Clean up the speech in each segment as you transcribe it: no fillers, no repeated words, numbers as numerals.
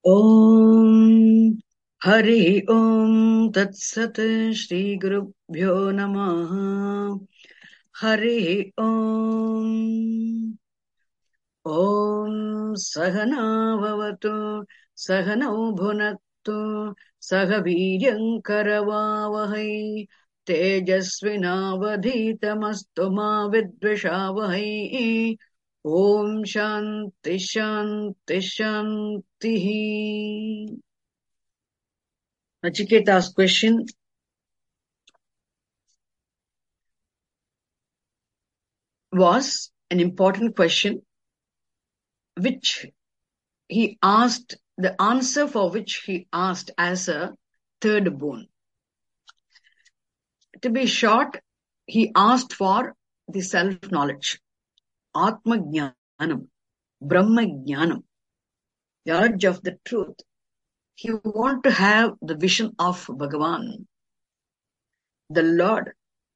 Om Hari Om Tat Sat Shri Gurubhyo Namaha Hari Om Om Sahana Bhavatu Sahanau Bhunaktu Sahaviryam Karavavahai Tejasvinavadhitamastu ma vidvishavahai Om Shanti Shanti Shanti. Nachiketa's question was an important question which he asked, the answer for which he asked as a third boon. To be short, he asked for the self-knowledge, Atma Jnanam, Brahma Jnanam, the knowledge of the truth. He wanted to have the vision of Bhagavan, the Lord.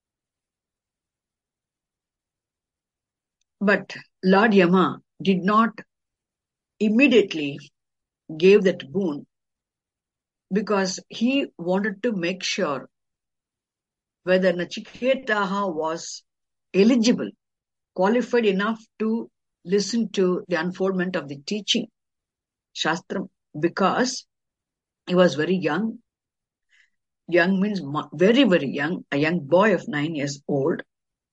But Lord Yama did not immediately give that boon because he wanted to make sure whether Nachiketaha was eligible, qualified enough to listen to the unfoldment of the teaching, Shastram, because he was very young. Young means very, very young, a young boy of 9 years old.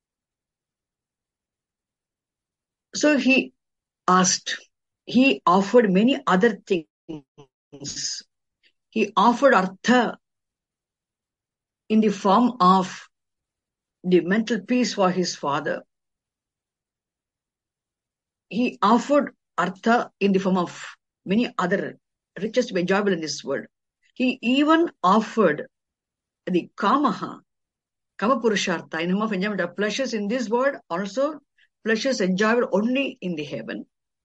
So he asked, he offered many other things. He offered Artha in the form of the mental peace for his father. He offered Artha in the form of many other riches to be enjoyable in this world. He even offered the Kamaha, Kama Purushartha, in form of enjoyment of pleasures in this world, also pleasures enjoyable only in the heaven.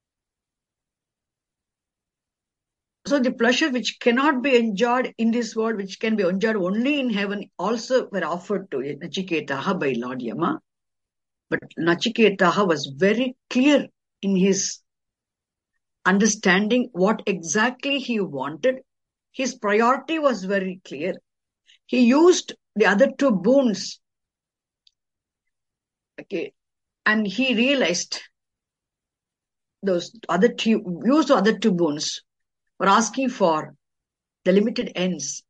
So the pleasure which cannot be enjoyed in this world, which can be enjoyed only in heaven, also were offered to Nachiketaha by Lord Yama. But Nachiketaha was very clear in his understanding what exactly he wanted. His priority was very clear. He used the other two boons. Okay. And he realized those other two, used the other two boons for asking for the limited ends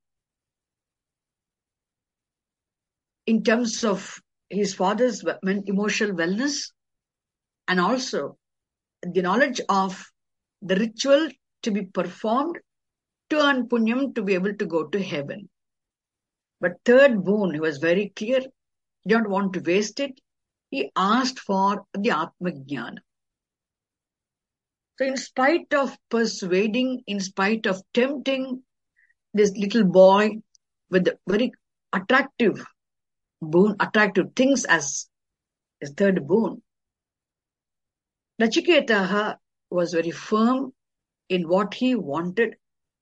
in terms of his father's emotional wellness and also the knowledge of the ritual to be performed to earn punyam to be able to go to heaven. But third boon, he was very clear. He did not want to waste it. He asked for the Atma Jnana. So in spite of persuading, in spite of tempting this little boy with the very attractive boon, attractive things as his third boon, Nachiketaha was very firm in what he wanted.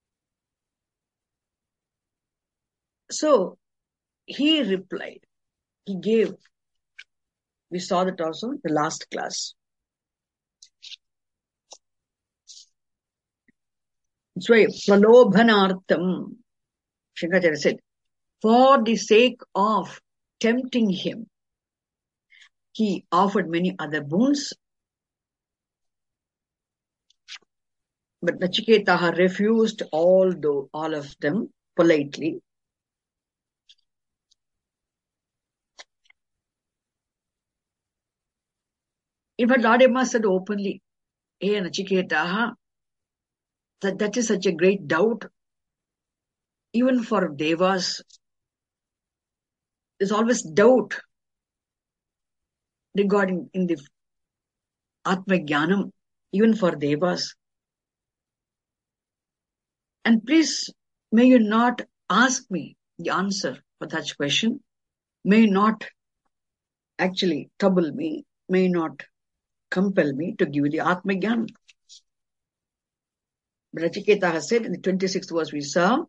So he replied, he gave, we saw that also in the last class. So, pralobhanartham, Shankaracharya said, for the sake of tempting him, he offered many other boons. But Nachiketaha refused all of them politely. In fact, Lord Yama said openly, hey Nachiketaha, that is such a great doubt. Even for devas, there's always doubt regarding in the Atma Jnanam, even for devas. And please, may you not ask me the answer for that question. May you not actually trouble me. May you not compel me to give you the Atma Jnana. Nachiketa has said in the 26th verse we saw,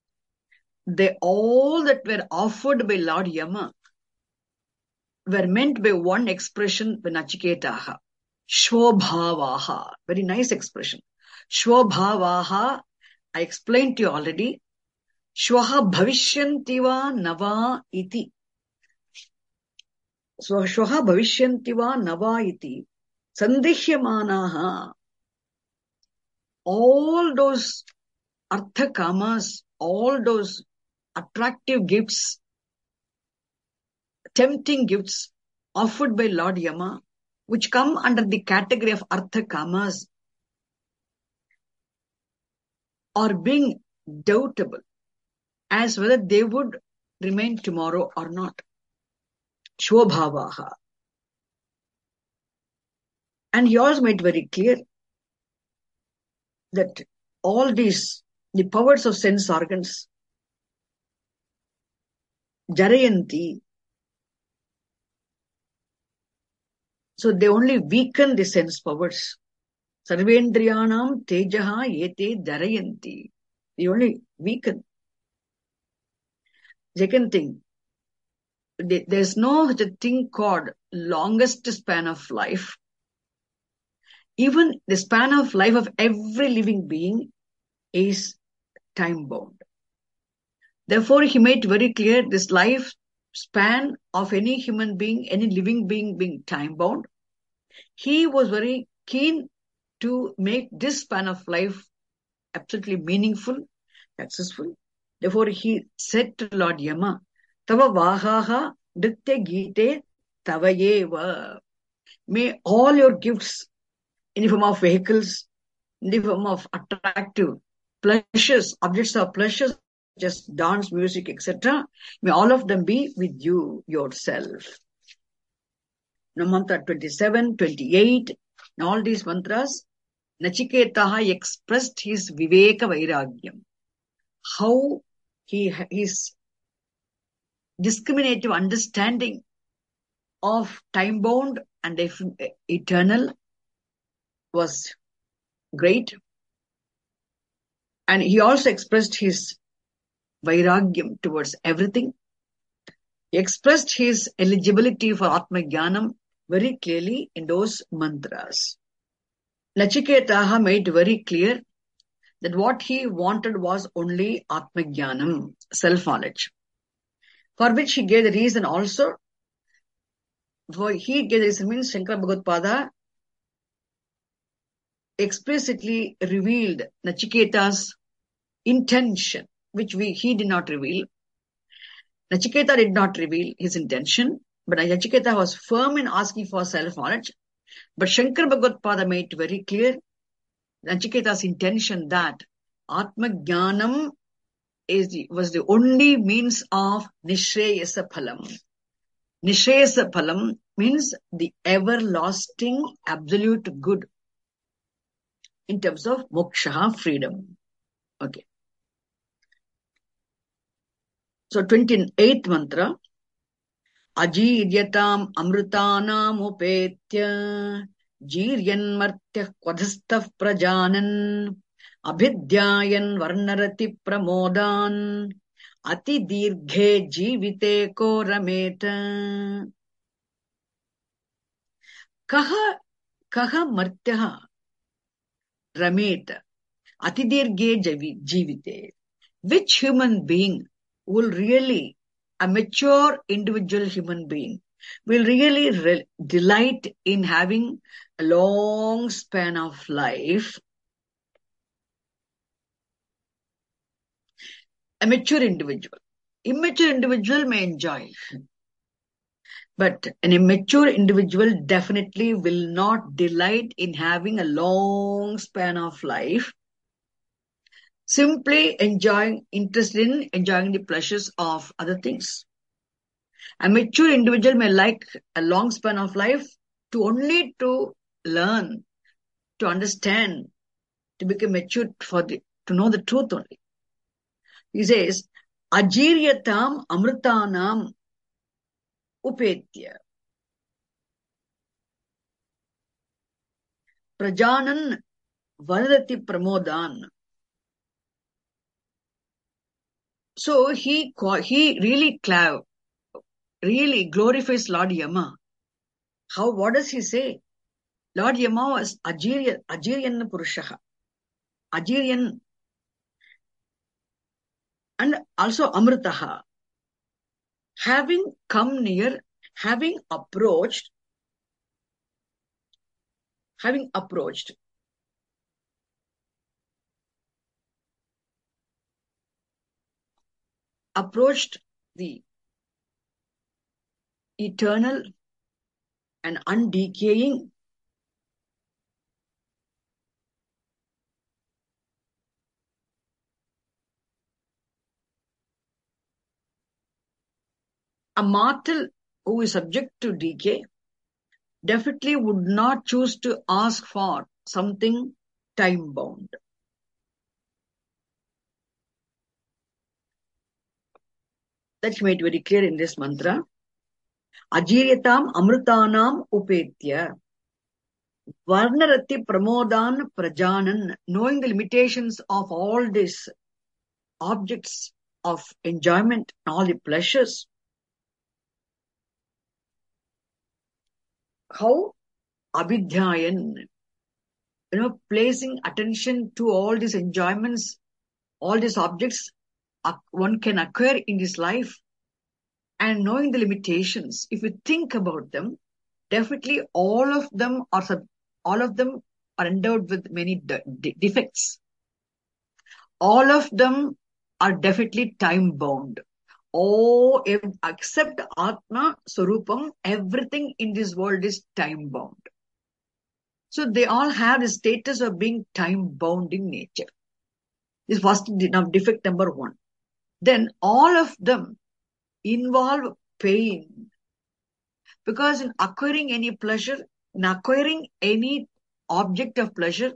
all that were offered by Lord Yama were meant by one expression by Nachiketaha, Shvobhavaha, very nice expression. Shvobhavaha I explained to you already. Shwaha bhavishyanti va nava iti. So shwaha bhavishyanti va nava iti. Sandishyamanaha. All those artha kamas, all those attractive gifts, tempting gifts offered by Lord Yama, which come under the category of artha kamas, are being doubtable as whether they would remain tomorrow or not. Shvabhavaha. And he also made very clear that all these, the powers of sense organs, jarayanti, so they only weaken the sense powers. Sarvendriyanam tejaha yete jarayanti. They only weaken. Second thing, there's no such a thing called longest span of life. Even the span of life of every living being is time-bound. Therefore, he made very clear this life span of any human being, any living being time-bound. He was very keen to make this span of life absolutely meaningful, successful. Therefore, he said to Lord Yama, Tava vahaha nritya gite tavayeva. May all your gifts in the form of vehicles, in the form of attractive pleasures, objects of pleasures, just dance, music, etc., may all of them be with you yourself. Now, mantra 27, 28, and all these mantras, Nachiketaha expressed his Viveka Vairagyam. How his discriminative understanding of time-bound and eternal was great. And he also expressed his Vairagyam towards everything. He expressed his eligibility for Atma Jnanam very clearly in those mantras. Nachiketaha made very clear that what he wanted was only Atma Jnanam, self-knowledge, for which he gave the reason also. For he gave the reason means Shankara Bhagavad explicitly revealed Nachiketa's intention, which he did not reveal. Nachiketa did not reveal his intention, but Nachiketa was firm in asking for self-knowledge. But Shankara Bhagavad made very clear Nachiketa's intention that Atma Jnanam was the only means of Nishreyasa Phalam. Nishreyasa Phalam means the everlasting absolute good in terms of moksha, freedom. Okay. So 28th mantra, Ajiryatam amrutanam upetya jiryan martya kvadhastaf prajanan abhidyayan varnarati pramodan ati dirghe jivite ko rameta. Kaha martyaha rameta ati dirghe jivite. Which human being will really, a mature individual human being, will really delight in having a long span of life? A mature individual. Immature individual may enjoy. But an immature individual definitely will not delight in having a long span of life, simply interested in enjoying the pleasures of other things. A mature individual may like a long span of life to learn, to understand, to become mature to know the truth only. He says, Ajiryatam amrutanam upetya. Prajanan vadati pramodan. So he really glorifies Lord Yama. What does he say? Lord Yama was Ajiryan Purushaha. Ajiryan And also Amritaha, having come near, having approached, approached the eternal and undecaying a mortal who is subject to decay definitely would not choose to ask for something time bound. That's made very clear in this mantra. Ajiryatam amrutanam upetya. Varnarati pramodan prajanan. Knowing the limitations of all these objects of enjoyment, all the pleasures. How abhidhyayan, placing attention to all these enjoyments, all these objects one can acquire in this life, and knowing the limitations, if you think about them, definitely all of them are endowed with many defects. All of them are definitely time bound. Oh, except Atma Swarupam, everything in this world is time bound. So they all have the status of being time bound in nature. This was defect number one. Then all of them involve pain. Because in acquiring any pleasure, in acquiring any object of pleasure,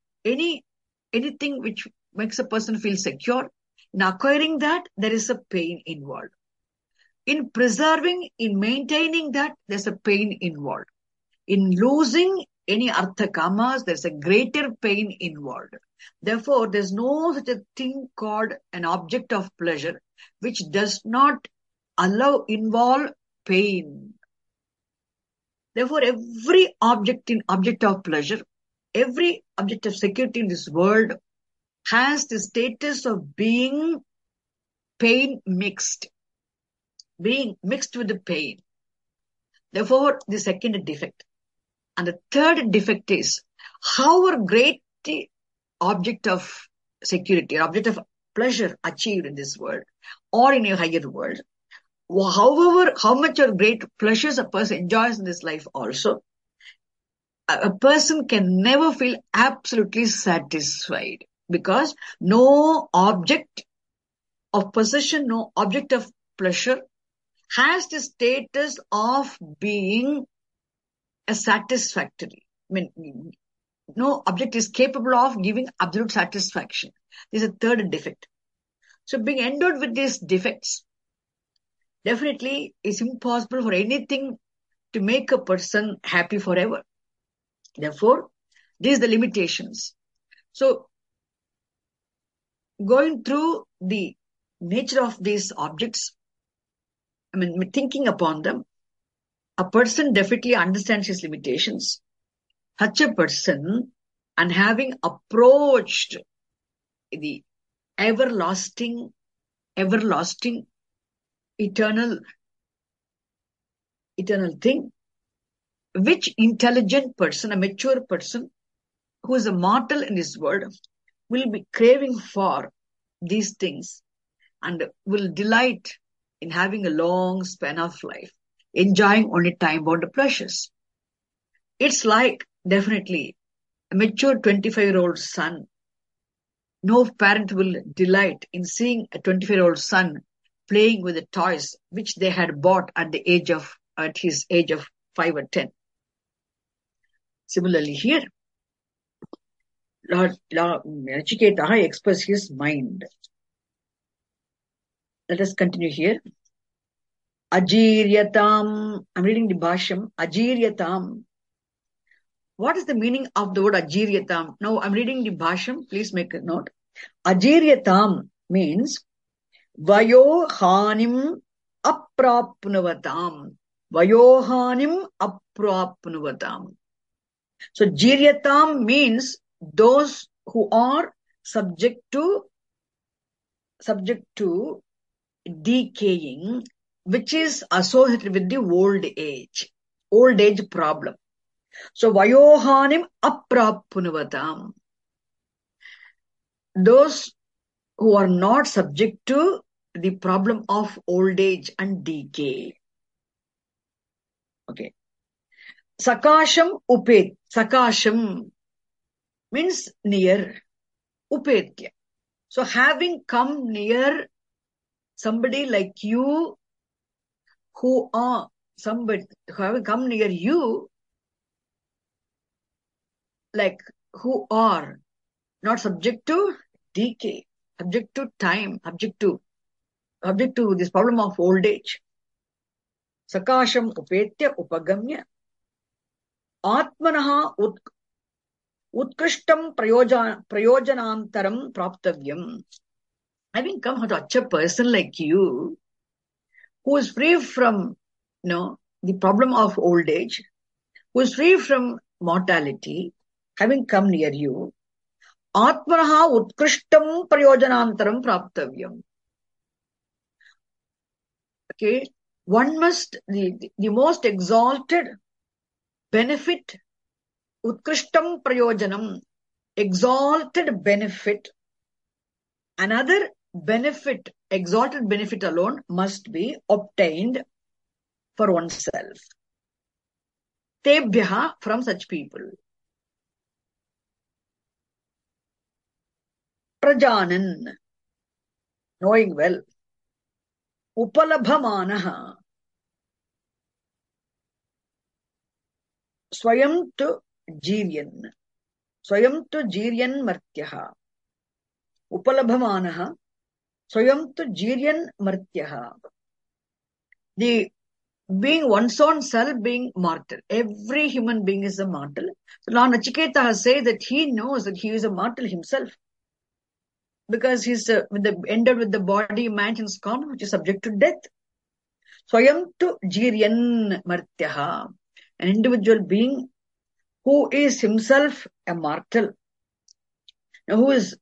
anything which makes a person feel secure, in acquiring that, there is a pain involved. In preserving, in maintaining that, there's a pain involved. In losing any artha kamas, there's a greater pain involved. Therefore, there's no such a thing called an object of pleasure which does not involve pain. Therefore, every object of pleasure, every object of security in this world has the status of being pain mixed, being mixed with the pain. Therefore, the second defect. And the third defect is how a great object of security, object of pleasure achieved in this world or in a higher world, however, how much or great pleasures a person enjoys in this life also, a person can never feel absolutely satisfied because no object of possession, no object of pleasure has the status of being a satisfactory. I mean, no object is capable of giving absolute satisfaction. This is a third defect. So being endowed with these defects, definitely it's impossible for anything to make a person happy forever. Therefore, these are the limitations. So, going through the nature of these objects, thinking upon them, a person definitely understands his limitations. Such a person, and having approached the everlasting, eternal thing, which intelligent person, a mature person, who is a mortal in this world, will be craving for these things and will delight in having a long span of life, enjoying only time-bound pleasures. It's like definitely a mature 25-year-old son. No parent will delight in seeing a 25-year-old son playing with the toys which they had bought at his age of 5 or 10. Similarly here, Lord Nachiketa expresses his mind. Let us continue here. Ajiryatam. I'm reading the Bhashyam. Ajiryatam. What is the meaning of the word Ajiryatam? Now I'm reading the Bhashyam. Please make a note. Ajiryatam means Vayohanim aprapnuvatam. Vayohanim aprapnuvatam. So Jiryatam means those who are subject to subject to decaying, which is associated with the old age problem. So, vayohanim aprappunuvatam. Those who are not subject to the problem of old age and decay. Okay. Sakasham upet. Sakasham means near. Upetya. So having come near somebody like you, having come near you, like who are not subject to decay, subject to time, subject to this problem of old age. Sakasham upetya upagamya atmanaha utkrishtam prayojanantaram praptavyam. Having come to such a person like you, who is free from, the problem of old age, who is free from mortality, having come near you, atmanaha utkrishtam prayojanantaram praptavyam. Okay, one must, the most exalted benefit, utkrishtam prayojanam, exalted benefit, another benefit, exalted benefit alone must be obtained for oneself. Tebhyaha, from such people. Prajanan, knowing well. Upalabhamanaha, swayam tu jiryan martyaha. Upalabhamanaha, swayam tu jiryan martyaha. The being one's own self being mortal. Every human being is a mortal. So now Nachiketa has said that he knows that he is a mortal himself. Because he's ended with the body, man's form, which is subject to death. Swayam tu jiryan martyaha. An individual being who is himself a mortal. Now, who is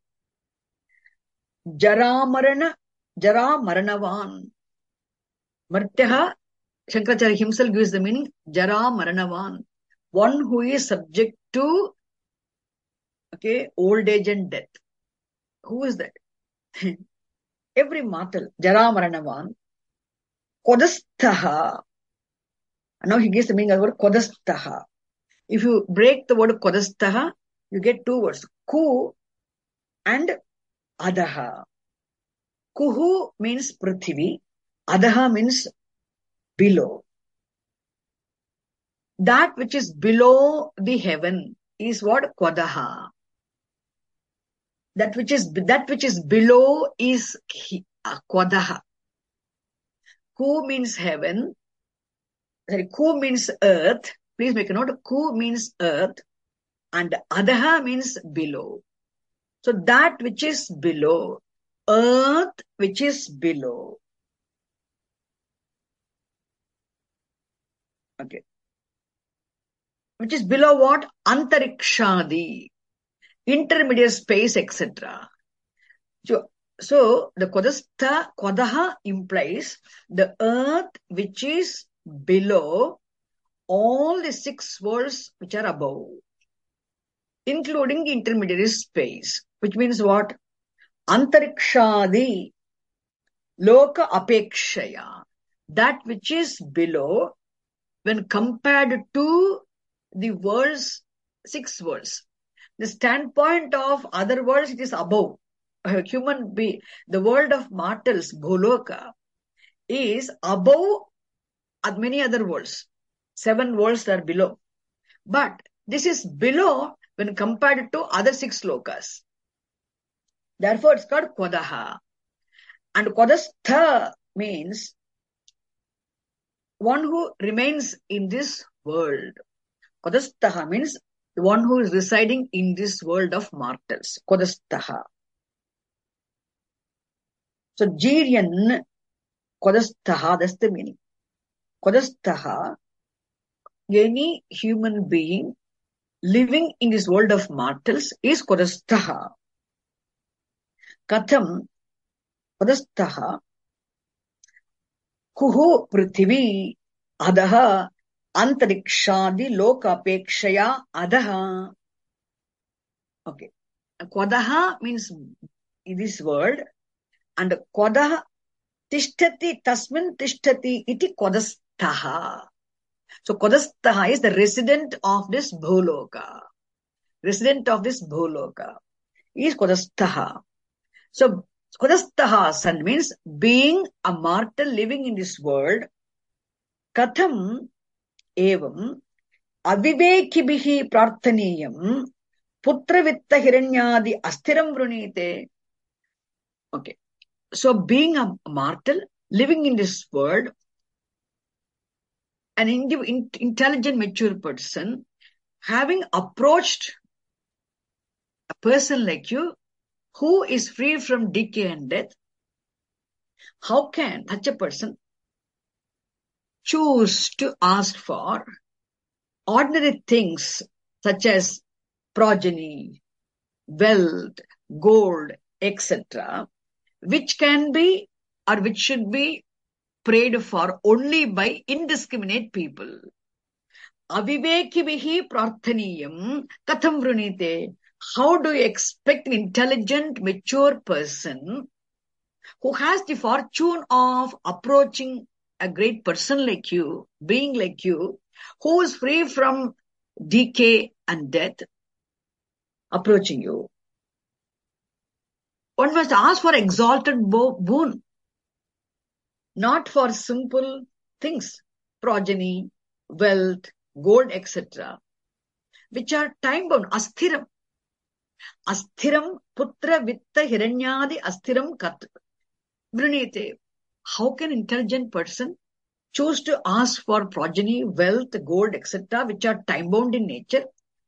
jara maranavan. Martyaha, Shankaracharya himself gives the meaning, jara maranavan. One who is subject to, old age and death. Who is that? Every mortal, jara maranavan. Kodastaha. Now he gives the meaning of the word kodastaha. If you break the word kodastaha, you get two words, ku and adaha. Kuhu means prithvi, adaha means below. That which is below the heaven is what? Kodaha. That which is below is kodaha. Ku means heaven. Ku means earth. Please make a note. Ku means earth. And adaha means below. So that which is below. Earth which is below. Okay. Which is below what? Antarikshadi. Intermediate space, etc. So the kodaha implies the earth which is below all the 6 worlds which are above, including the intermediary space, which means what? Antarikshadi loka apekshaya. That which is below when compared to the worlds, 6 worlds. The standpoint of other worlds, it is above. A human being, the world of mortals, Bholoka, is above many other worlds. 7 worlds are below. But this is below when compared to other 6 lokas. Therefore, it's called Kodaha. And Kodastha means one who remains in this world. Kodastaha means the one who is residing in this world of mortals. Kodastaha. So, Jiryan, Kodastaha, that's the meaning. Kodastaha, any human being living in this world of mortals is Kodastaha. Katham, Kwadasthaha kuhu prithvi adaha antarikshadi lokapekshaya adaha. Okay. Kwadaha means this word, and kwadaha tishtati tasmin tishtati iti kwadasthaha. So Kwadasthaha is the resident of this Bhuloka. Resident of this Bhuloka is Kwadasthaha. So Kwadasthaha son means being a mortal living in this world. Katham evam avivekibhihi prarthaniyam putravitta hiranyadi asthiram vrunite. Okay. So being a mortal living in this world, an intelligent, mature person, having approached a person like you who is free from decay and death, how can such a person choose to ask for ordinary things such as progeny, wealth, gold, etc., which can be or which should be prayed for only by indiscriminate people? Avivekivihi prarthaniyam katham vrunite. How do you expect an intelligent, mature person who has the fortune of approaching a great person like you, being like you, who is free from decay and death, approaching you? One must ask for exalted boon, not for simple things, progeny, wealth, gold, etc., which are time-bound, asthiram. Asthiram putra vitta hiranyadi asthiram kat vrinite. How can an intelligent person choose to ask for progeny, wealth, gold, etc., which are time-bound in nature,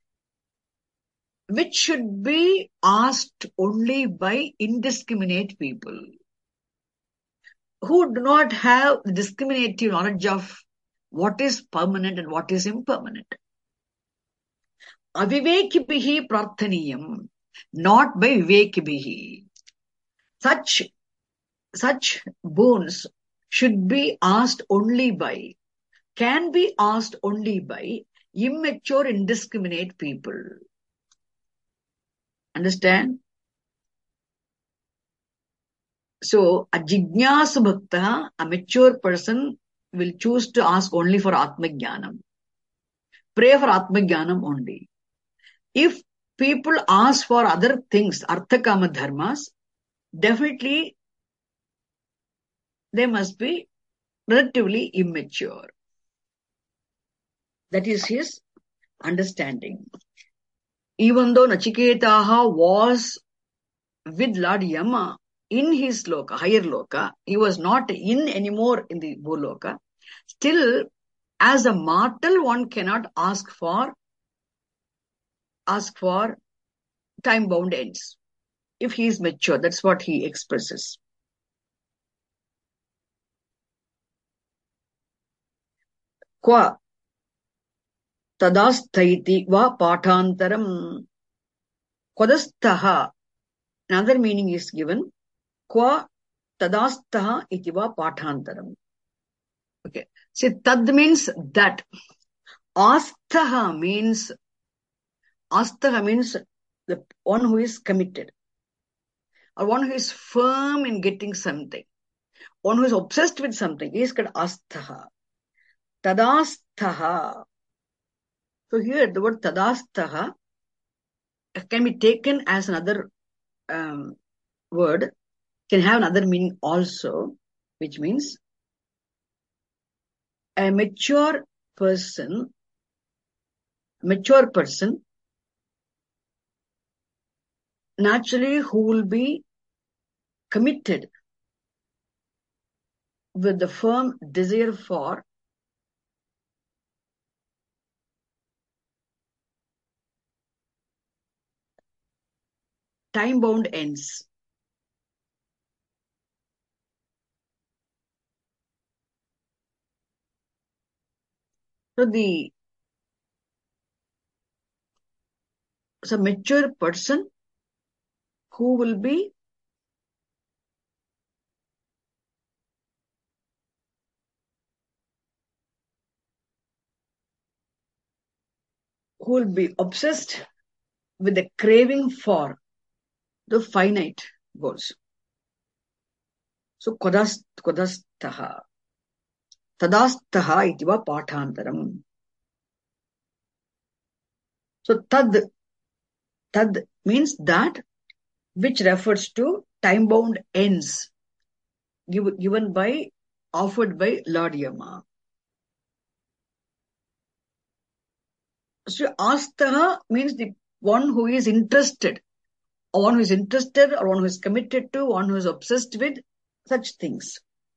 which should be asked only by indiscriminate people who do not have discriminative knowledge of what is permanent and what is impermanent? Avivekibihi prarthaniyam, not by vivekibihi. Such boons should be asked only by, can be asked only by immature, indiscriminate people. Understand? So, a jignasu bhakta, a mature person, will choose to ask only for Atma Jnanam. Pray for Atma Jnanam only. If people ask for other things, Artha Kama Dharmas, definitely they must be relatively immature. That is his understanding. Even though Nachiketaha was with Lord Yama in his loka, higher loka, he was not in anymore in the Bhuloka. Still, as a mortal, one cannot ask for time-bound ends. If he is mature, that's what he expresses. Kwa tadasthaiti va pathantaram. Kwadasthaha. Another meaning is given. Kwa tadasthaha iti va pathantaram. Okay. See, tad means that. Asthaha means the one who is committed, or one who is firm in getting something, one who is obsessed with something, is called asthaha. Tadasthaha. So here the word tadasthaha can be taken as another word, can have another meaning also, which means a mature person naturally who will be committed with the firm desire for time-bound ends. So a mature person who will be who will be obsessed with the craving for the finite goals. So, kodastaha. Tadastaha itiva pathantaram. So, tad means that which refers to time-bound ends offered by Lord Yama. So, astaha means the one who is interested, or one who is interested, or one who is committed to, one who is obsessed with such things.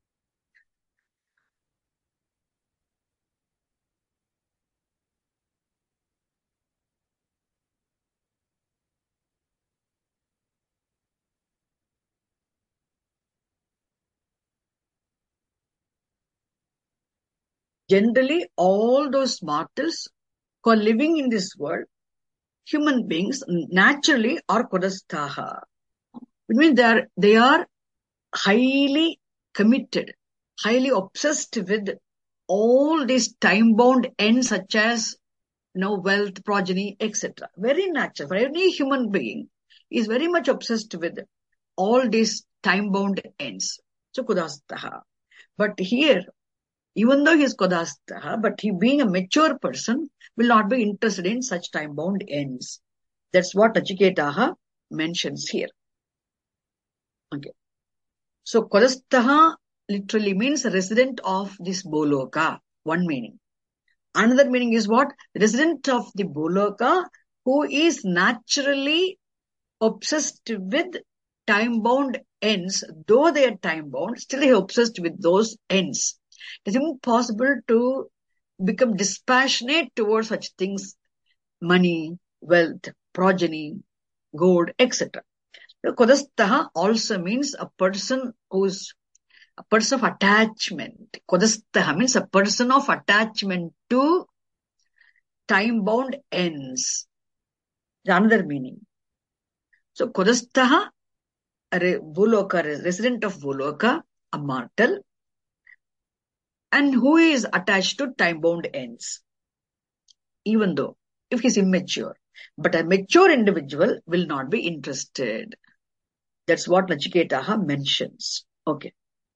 Generally, all those mortals who are living in this world, human beings, naturally are kodastaha. It means they are highly committed, highly obsessed with all these time-bound ends such as wealth, progeny, etc. Very natural. For any human being is very much obsessed with all these time-bound ends. So kodastaha. But here, even though he is kodastaha, but he being a mature person will not be interested in such time-bound ends. That's what Nachiketaha mentions here. Okay. So kodastaha literally means resident of this Boloka. One meaning. Another meaning is what? Resident of the Boloka who is naturally obsessed with time-bound ends. Though they are time-bound, still he is obsessed with those ends. It is impossible to become dispassionate towards such things, money, wealth, progeny, gold, etc. Kodastaha also means a person who's a person of attachment. Kodastaha means a person of attachment to time-bound ends. Another meaning. So, kodastaha, Boloka, resident of Boloka, a mortal, and who is attached to time-bound ends. Even though, if he is immature. But a mature individual will not be interested. That's what Nachiketaha mentions. Okay.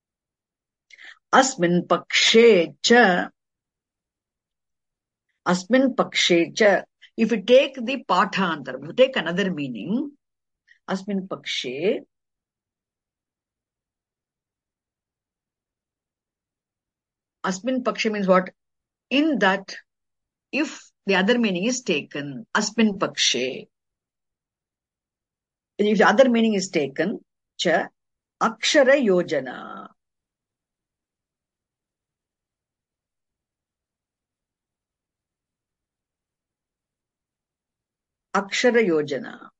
Asmin pakshe cha. Asmin pakshe cha. If you take the pathantar, if you take another meaning, asmin pakshe. Asmin pakshe means what? In that, if the other meaning is taken, asmin pakshe. If the other meaning is taken, cha, akshara yojana. Akshara yojana.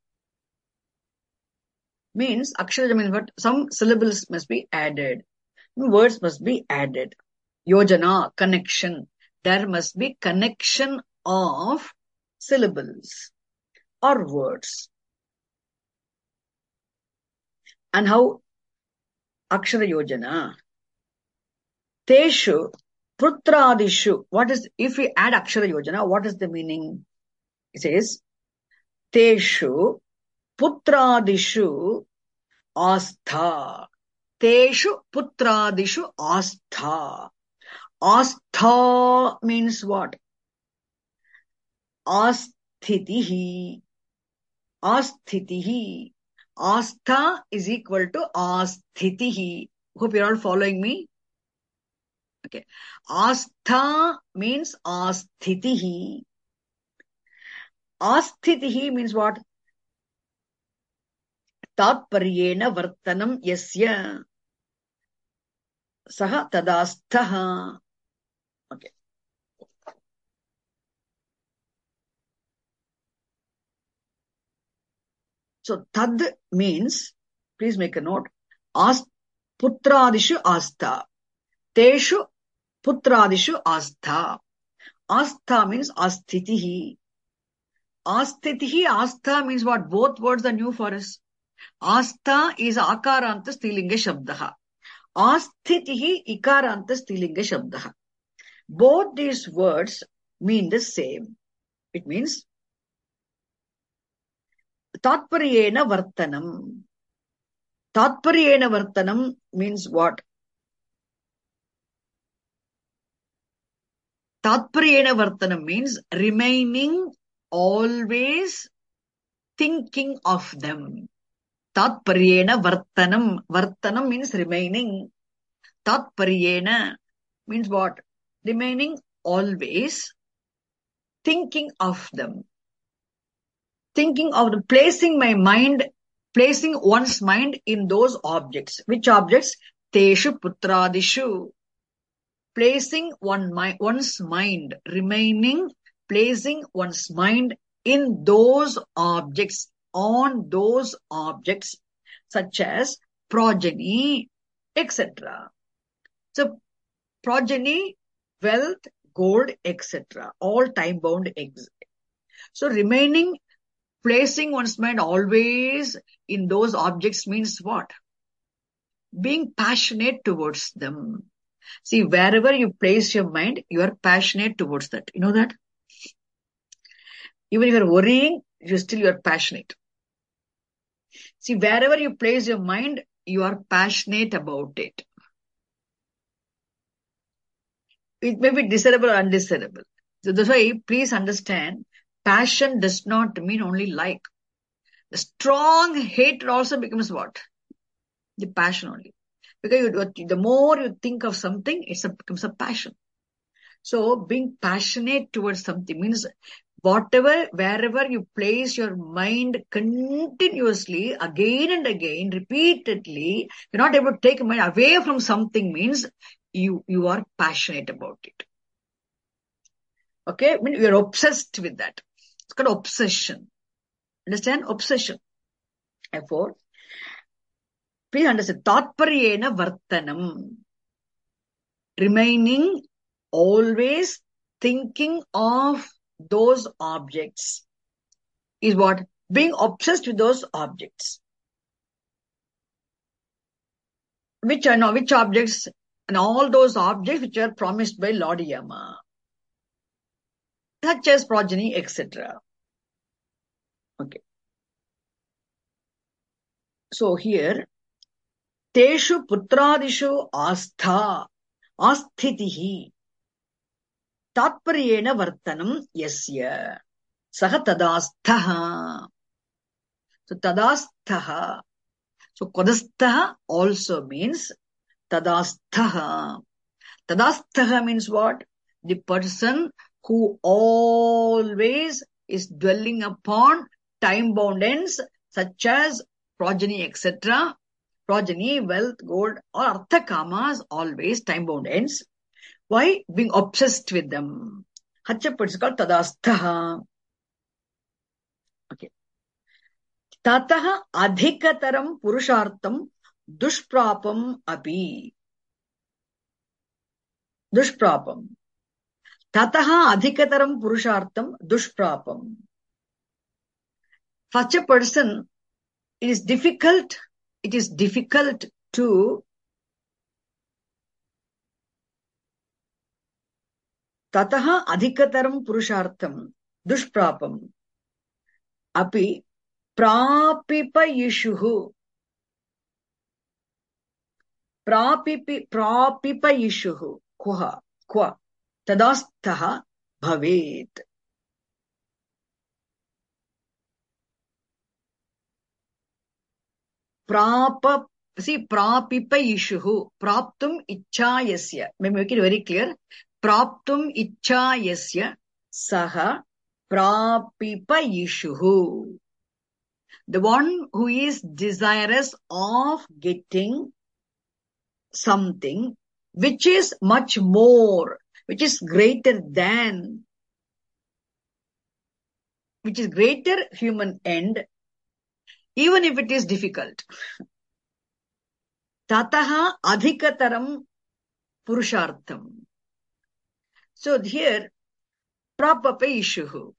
Means, akshara means what? Some syllables must be added. Words must be added. Yojana, connection. There must be connection of syllables or words. And how? Akshara yojana. Teshu putradishu. What is, if we add akshara yojana, what is the meaning? It says, Teshu putradishu astha. Teshu putradishu astha. Astha means what? Asthitihi. Asthitihi. Astha is equal to asthitihi. Hope you're all following me. Okay. Astha means asthitihi. Asthitihi means what? Tatparyena vartanam yasya. Saha tadasthaha. Okay. So, tad means, please make a note, putradishu astha. Teshu putradishu astha. Astha means asthitihi. Asthitihi, astha means what? Both words are new for us. Astha is akaranta stilinga shabdaha. Asthitihi ikaranta stilinga shabdaha. Both these words mean the same. It means Tatparyena vartanam. Tatparyena vartanam means what? Tatparyena vartanam means remaining always thinking of them. Tatparyena vartanam. Vartanam means remaining. Tatparyena means what? Remaining always thinking of them. Thinking of the placing one's mind in those objects. Which objects? Teshu putradishu. Placing one's mind, placing one's mind in those objects, on those objects, such as progeny, etc. So, progeny, wealth, gold, etc. All time-bound eggs. So, placing one's mind always in those objects means what? Being passionate towards them. See, wherever you place your mind, you are passionate towards that. You know that? Even if you are worrying, you are passionate. See, wherever you place your mind, you are passionate about it. It may be desirable or undesirable. So that's why, please understand, passion does not mean only like. The strong hatred also becomes what? The passion only. Because the more you think of something, it becomes a passion. So being passionate towards something means wherever you place your mind continuously, again and again, repeatedly, you're not able to take your mind away from something means you are passionate about it. Okay? I mean, you're obsessed with that. It's called obsession. Understand? Obsession. Therefore, please understand, tatparyena vartanam. Remaining always thinking of those objects is what? Being obsessed with those objects. Which objects? And all those objects which are promised by Lord Yama. Such as progeny, etc. Okay. So here, Teshu putradishu astha, asthitihi, tatparyena vartanam yasya, saha tadasthaha. So tadasthaha. So kodasthaha also means tadasthaha. Tadasthaha means what? The person who always is dwelling upon time-bound ends such as progeny, etc. Progeny, wealth, gold, or artha kamas, always time-bound ends. Why? Being obsessed with them. Hachapad is called tadasthaha. Okay. Tataha adhikataram purushartam dushprapam api. Dushprapam. Tataha adhikataram purushartam dushprapam. Such a person, it is difficult to tataha adhikataram purushartam dushprapam api prapipayishuhu kwa tadasthaha bhavet. Prapipayishuhu, praptum ichayasya. May make it very clear. Praptum ichayasya saha prapipayishuhu. The one who is desirous of getting something which is much more, which is greater human end, even if it is difficult. Tataha adhikataram purushartham. So here, prapipayishuhu.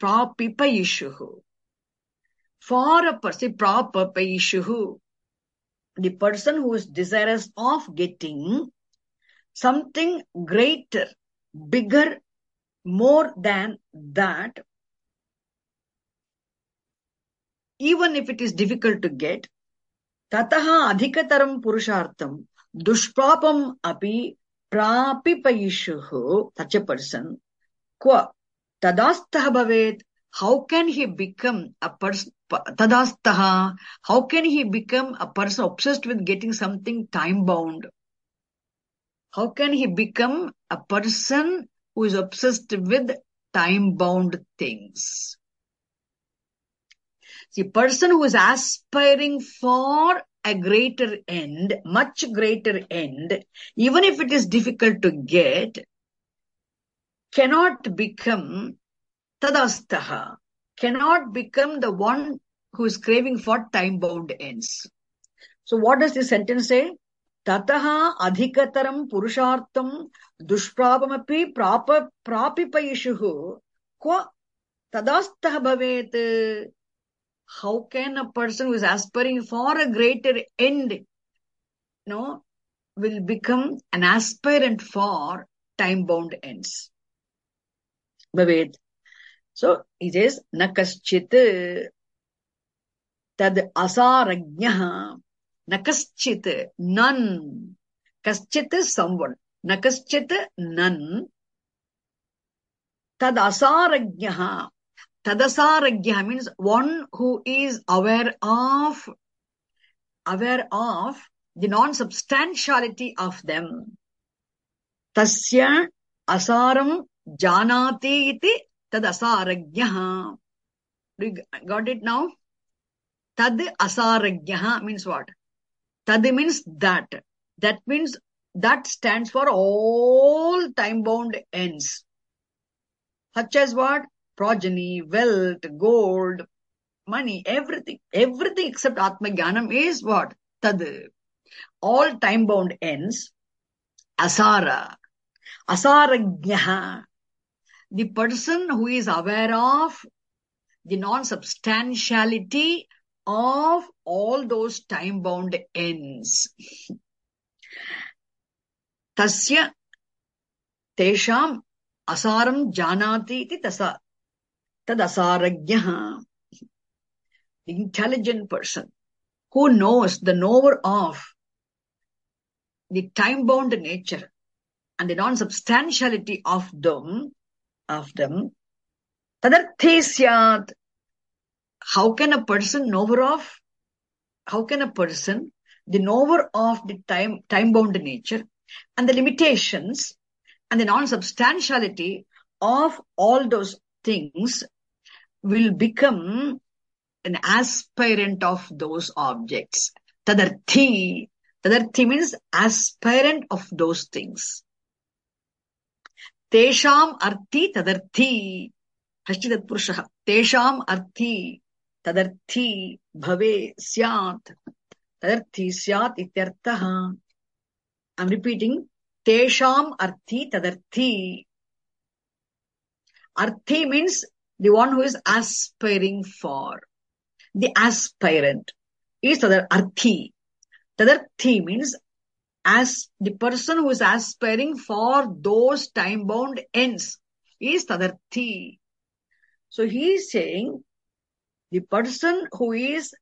For a person, prapipayishuhu, the person who is desirous of getting something greater, bigger, more than that, even if it is difficult to get, tataha adhikataram purushartham dushprapam api prapipayishuhu, such a person, kwa tadastaha bhavet, how can he become a person, tadastaha, how can he become a person obsessed with getting something time bound? How can he become a person who is obsessed with time bound things? See, person who is aspiring for a greater end, much greater end, even if it is difficult to get, cannot become tadastaha, cannot become the one who is craving for time-bound ends. So what does this sentence say? Tataha adhikataram purushartham dushprapamapi prapipayishuhu kwa tadastaha bhavet. How can a person who is aspiring for a greater end, will become an aspirant for time-bound ends? Bhavet. So it is nakaschit tad asarajnah, nakaschit, none, kaschit is someone, nakaschit, none, tad asarajnah. Tadasaragya means one who is aware of the non-substantiality of them. Tasya asaram janati iti tadasaragya. You got it now? Tad asaragya means what? Tad means that. That means that stands for all time-bound ends. Such as what? Progeny, wealth, gold, money, everything except Atma Jnanam is what? Tad. All time-bound ends. Asara. Asarajnah. The person who is aware of the non-substantiality of all those time-bound ends. Tasya tesham asaram janati iti tasa. Tadasarajnah. The intelligent person who knows, the knower of the time-bound nature and the non-substantiality of them, tadarthi syat. How can a person, the knower of the time-bound nature and the limitations and the non-substantiality of all those things will become an aspirant of those objects. Tadarthi means aspirant of those things. Tesham arthi tadarthi. Hashchidat Purushaha. Tesham arthi tadarthi bhave syat. Tadarthi syat ityartaha. I'm repeating. Tesham arthi tadarthi. Arthi means the one who is aspiring for. The aspirant is tadarthi. Tadarthi means as the person who is aspiring for those time-bound ends is tadarthi. So he is saying the person who is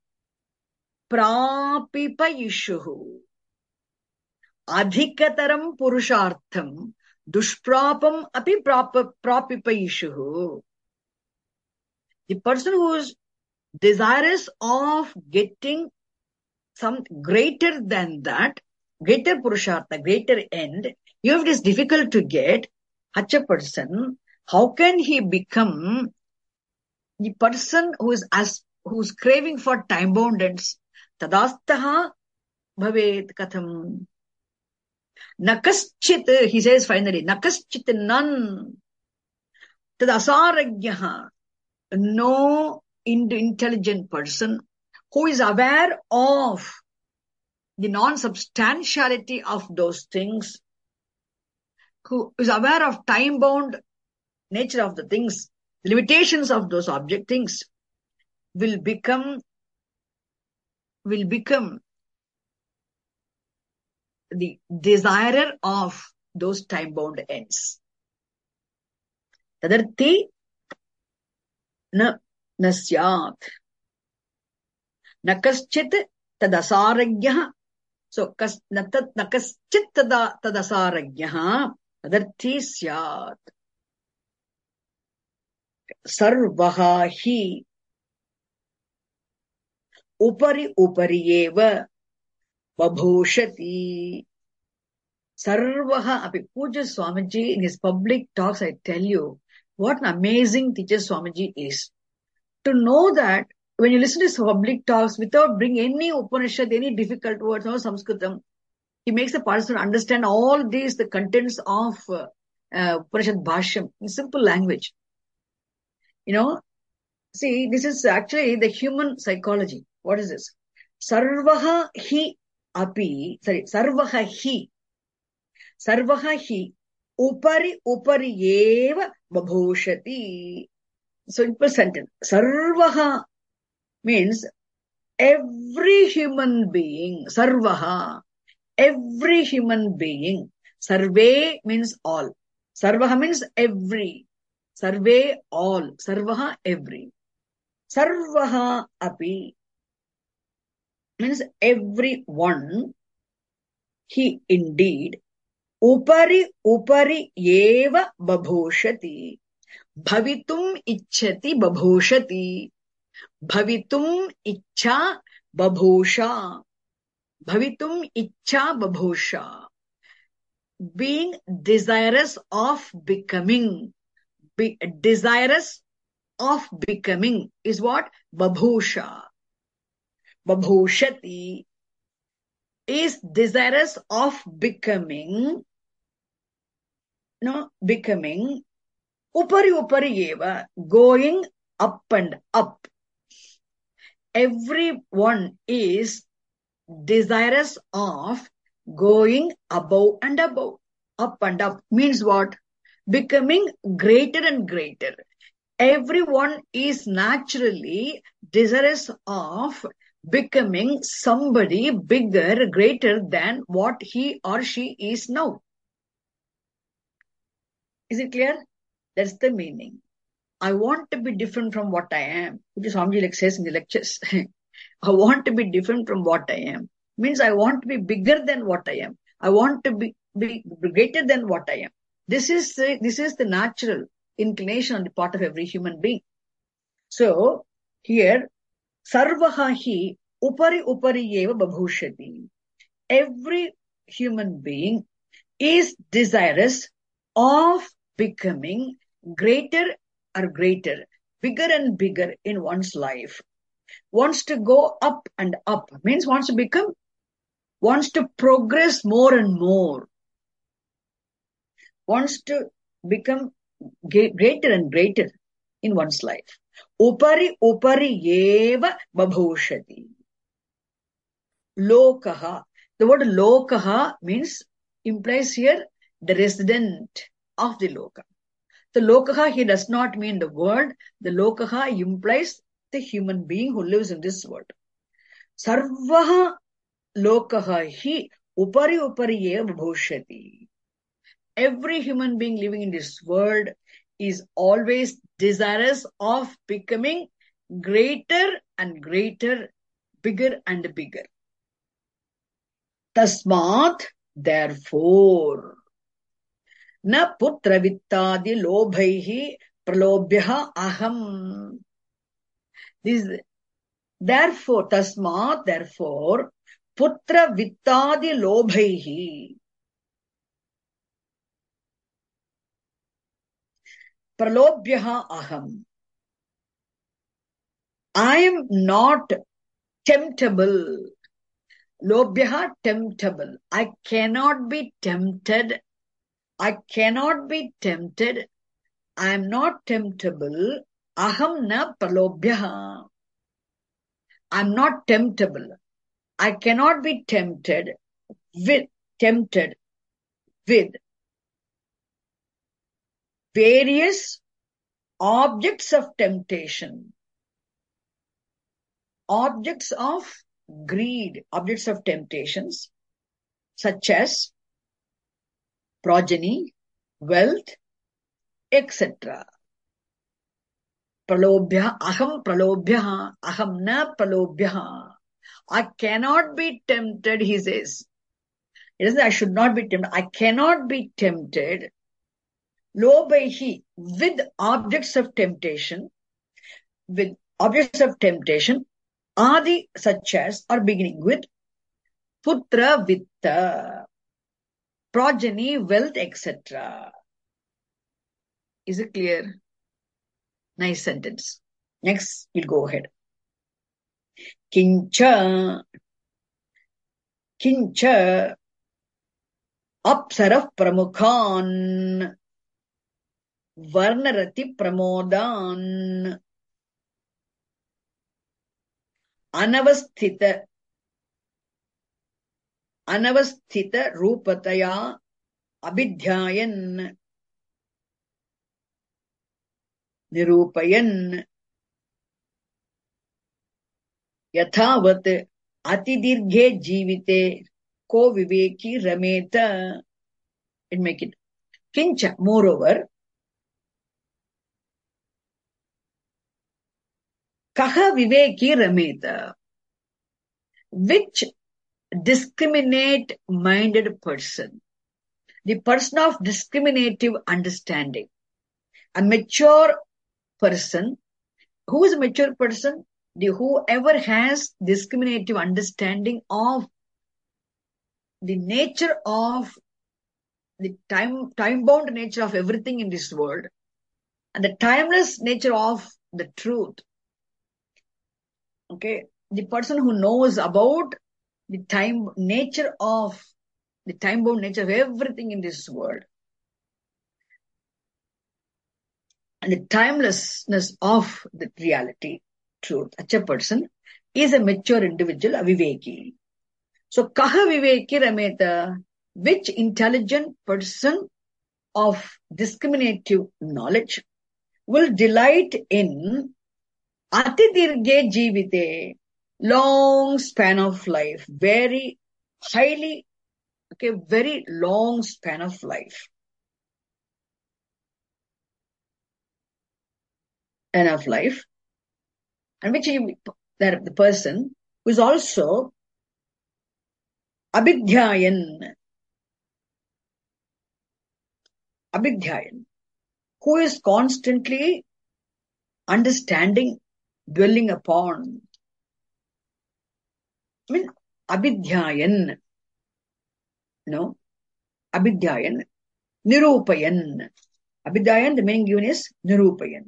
prapipayishuhu adhikataram purushartham dushprapam api prapipayishuhu. The person who is desirous of getting some greater than that, greater purushartha, greater end, if it is difficult to get, such a person, how can he become the person who is craving for time-bound ends? Tadastaha bhavet katham. Nakaschit, he says finally, nakaschit, none. Tadasarajnah, no intelligent person who is aware of the non-substantiality of those things, who is aware of time-bound nature of the things, the limitations of those object things, will become the desirer of those time-bound ends. Tadarthi na syat. Nakaschit tadasaragyaha. So, nakaschit tadasaragyaha tadarthi syat. Sarvaha hi upari eva babhushati. Sarvaha api. Puja Swamiji in his public talks, I tell you, what an amazing teacher Swamiji is. To know that when you listen to his public talks without bringing any Upanishad, any difficult words, no Sanskritam, he makes the participant understand all these, the contents of Upanishad Bhashyam in simple language. See, this is actually the human psychology. What is this? Sarvaha hi api, Sarvaha hi upari eva babhushati. Simple sentence. Sarvaha means every human being. Sarvaha, every human being. Sarve means all. Sarvaha means every. Sarve all. Sarvaha every. Sarvaha api means everyone. He indeed. Upari eva babhushati. Bhavitum ichchati babhushati. Bhavitum ichcha babhusha. Bhavitum ichcha babhusha. Being desirous of becoming. Desirous of becoming is what? Babhusha. Babhushati is desirous of becoming. Becoming. Upari eva, going up and up. Everyone is desirous of going above and above. Up and up means what? Becoming greater and greater. Everyone is naturally desirous of becoming somebody bigger, greater than what he or she is now. Is it clear? That's the meaning. I want to be different from what I am, which Swamiji says in the lectures. I want to be different from what I am. Means I want to be bigger than what I am. I want to be greater than what I am. This is the natural inclination on the part of every human being. So here, sarvaha hi upari eva babhushati. Every human being is desirous of becoming greater or greater, bigger and bigger in one's life. Wants to go up and up, means wants to progress more and more. Wants to become greater and greater in one's life. Upari eva babhushati. Lokaha. The word lokaha implies here the resident of the loka. The lokaha here does not mean the world. The lokaha implies the human being who lives in this world. Sarvaha lokaha hi upari eva babhushati. Every human being living in this world is always desirous of becoming greater and greater, bigger and bigger. Tasmat, therefore, na putra vittadi lobhaihi pralobhyaha aham. Therefore, tasmat, therefore, putra vittadi lobhaihi. Pralobhyaha aham. I am not temptable. Lobhyaha, temptable. I cannot be tempted. I cannot be tempted. I am not temptable. Aham na pralobhyaha. I am not temptable. I cannot be tempted with various objects of temptation. Objects of greed, objects of temptations, such as progeny, wealth, etc. Pralobhya, aham na pralobhyaha. I cannot be tempted, he says. It doesn't say I should not be tempted. I cannot be tempted. Lobaihi, with objects of temptation, adi such as, or beginning with, putra vitta, progeny, wealth, etc. Is it clear? Nice sentence. Next, we'll go ahead. Kincha apsaraf pramukhan varnarati pramodan anavasthita rupataya abhidhyayan nirupayan yathavat atidirghe jivite ko viveki rameta. And make it kincha, moreover, kaha viveki rameta, which discriminate minded person, the person of discriminative understanding, a mature person. Who is a mature person? Whoever has discriminative understanding of the nature of the time-bound nature of everything in this world and the timeless nature of the truth. Okay, the person who knows about the time-bound nature of everything in this world and the timelessness of the reality, truth. Such a person is a mature individual, a viveki. So, kaha viveki rameta, which intelligent person of discriminative knowledge will delight in atidirge jivite, long span of life, very highly, very long span of life. And which the person who is also abhidhyayan, who is constantly understanding, dwelling upon. I mean, abhidhyayan, abhidhyayan, nirupayan. Abhidhyayan, the meaning given is nirupayan.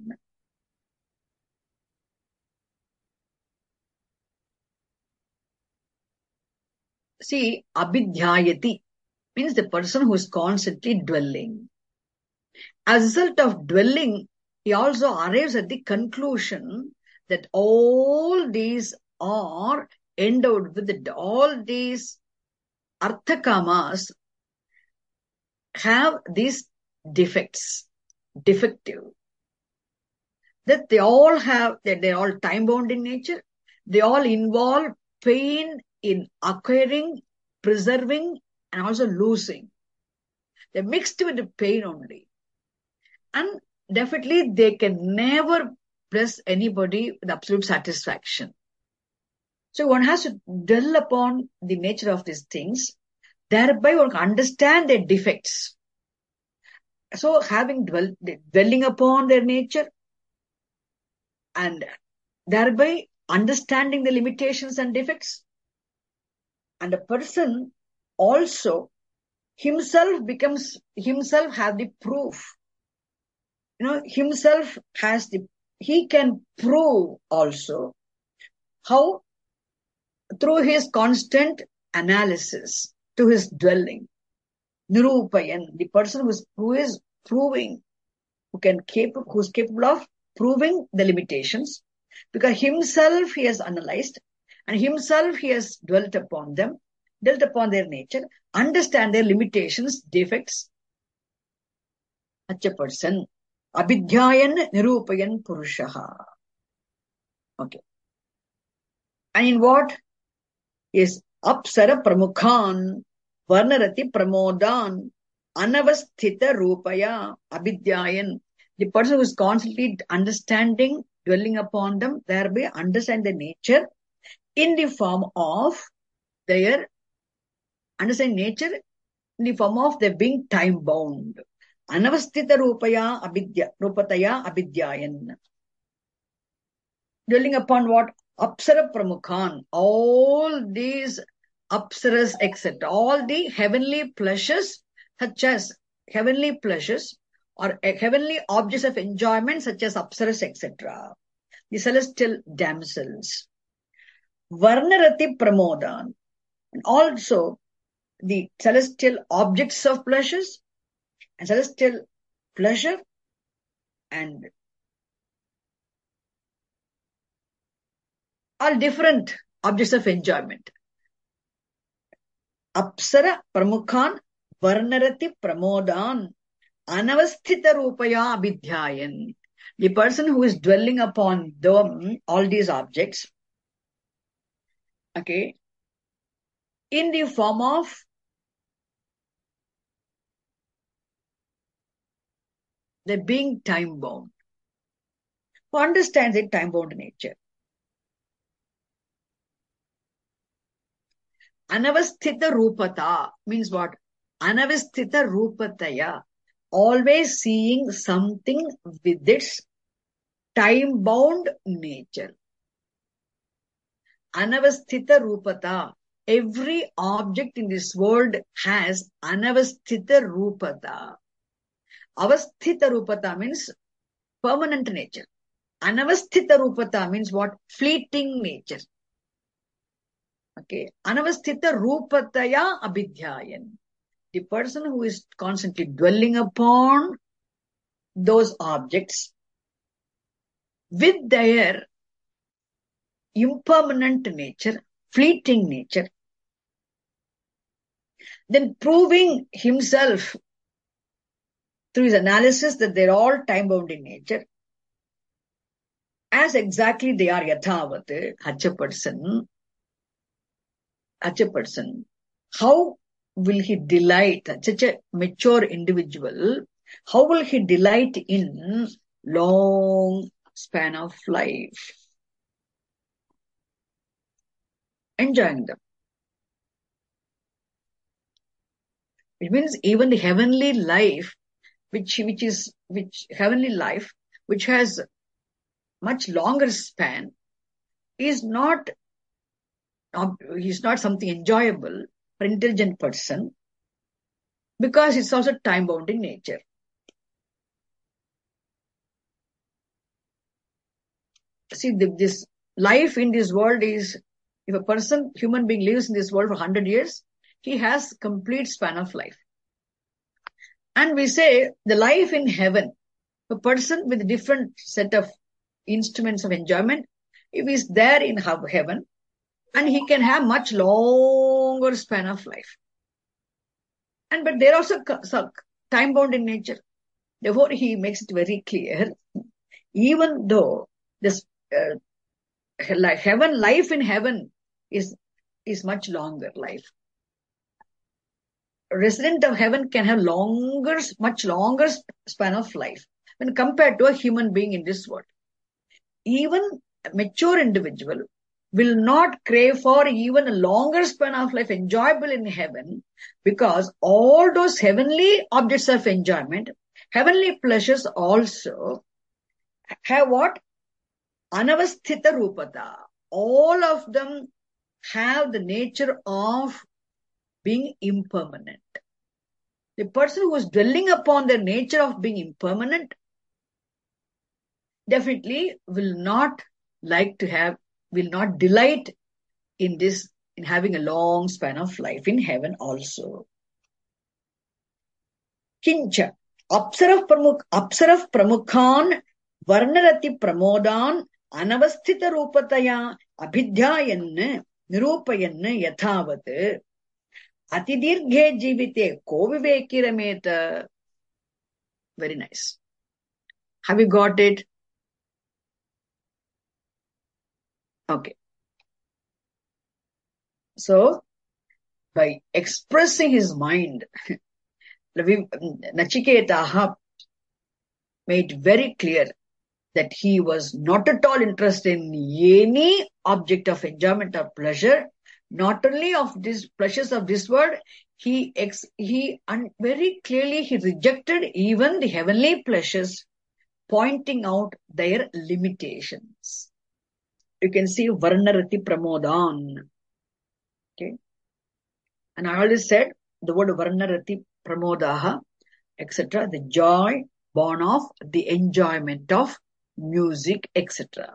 See, abhidhyayati means the person who is constantly dwelling. As a result of dwelling, he also arrives at the conclusion that all these are endowed with all these arthakamas have these defective, that they're all time-bound in nature, they all involve pain in acquiring, preserving, and also losing. They're mixed with the pain only. And definitely they can never bless anybody with absolute satisfaction. So one has to dwell upon the nature of these things, thereby one can understand their defects. So dwelling upon their nature and thereby understanding the limitations and defects, and a person also himself has the proof. He can prove also how through his constant analysis to his dwelling. Nirupayan, the person who is proving, who's capable of proving the limitations, because himself he has analyzed and himself he has dwelt upon their nature, understand their limitations, defects. Such a person, abhidhyayan nirupayan purushaha. Okay. And in what? Is apsara pramukhan varnarati pramodan anavasthita rupaya abhidhyayan. The person who is constantly understanding, dwelling upon them, thereby understand the nature in the form of their understand nature, in the form of their being time bound. Anavastita rupataya abidyayan. Dwelling upon what? Apsara Pramukhan. All these Apsaras, etc. All the heavenly pleasures, such as heavenly pleasures or heavenly objects of enjoyment, such as Apsaras, etc. The celestial damsels. Varnarati Pramodan. And also the celestial objects of pleasures and celestial pleasure and all different objects of enjoyment. Apsara Pramukhan Varnarati Pramodan Anavasthita Rupaya Abhidhyayan. The person who is dwelling upon them, all these objects, okay, in the form of the being time bound. Who understands it time bound nature? Anavasthita Rupata means what? Anavasthita Rupataya. Always seeing something with its time bound nature. Anavasthita Rupata. Every object in this world has Anavasthita Rupata. Avasthita Rupata means permanent nature. Anavasthita Rupata means what? Fleeting nature. Okay. Anavasthita Rupataya Abhidhyayan. The person who is constantly dwelling upon those objects with their impermanent nature, fleeting nature, then proving himself through his analysis that they're all time-bound in nature, as exactly they are yathavat, such a person, how will he delight, such a mature individual, how will he delight in long span of life? Enjoying them. It means even the heavenly life, which heavenly life, which has much longer span, is not something enjoyable for an intelligent person, because it's also time bound in nature. See, this life in this world is, if a human being lives in this world for 100 years, he has complete span of life. And we say the life in heaven, a person with a different set of instruments of enjoyment, if he's there in heaven, and he can have much longer span of life. But they're also time bound in nature. Therefore, he makes it very clear, even though this life in heaven is much longer life. A resident of heaven can have much longer span of life when compared to a human being in this world. Even a mature individual will not crave for even a longer span of life enjoyable in heaven, because all those heavenly objects of enjoyment, heavenly pleasures also have what? Anavasthita Rupata. All of them have the nature of being impermanent. The person who is dwelling upon the nature of being impermanent definitely will not delight in having a long span of life in heaven also. Kincha Apsaraf Pramukhan Varnarati Pramodan Anavasthita Rupataya Abhidhyayan Nirupayan Yathavat Atidirghe Jivite Kovivekirameta. Very nice. Have you got it? Okay. So, by expressing his mind, Nachiketaha made very clear that he was not at all interested in any object of enjoyment or pleasure, not only of these pleasures of this world, very clearly he rejected even the heavenly pleasures, pointing out their limitations. You can see Varnarati Pramodan. Okay. And I always said the word Varnarati Pramodaha, etc., the joy born of the enjoyment of music, etc.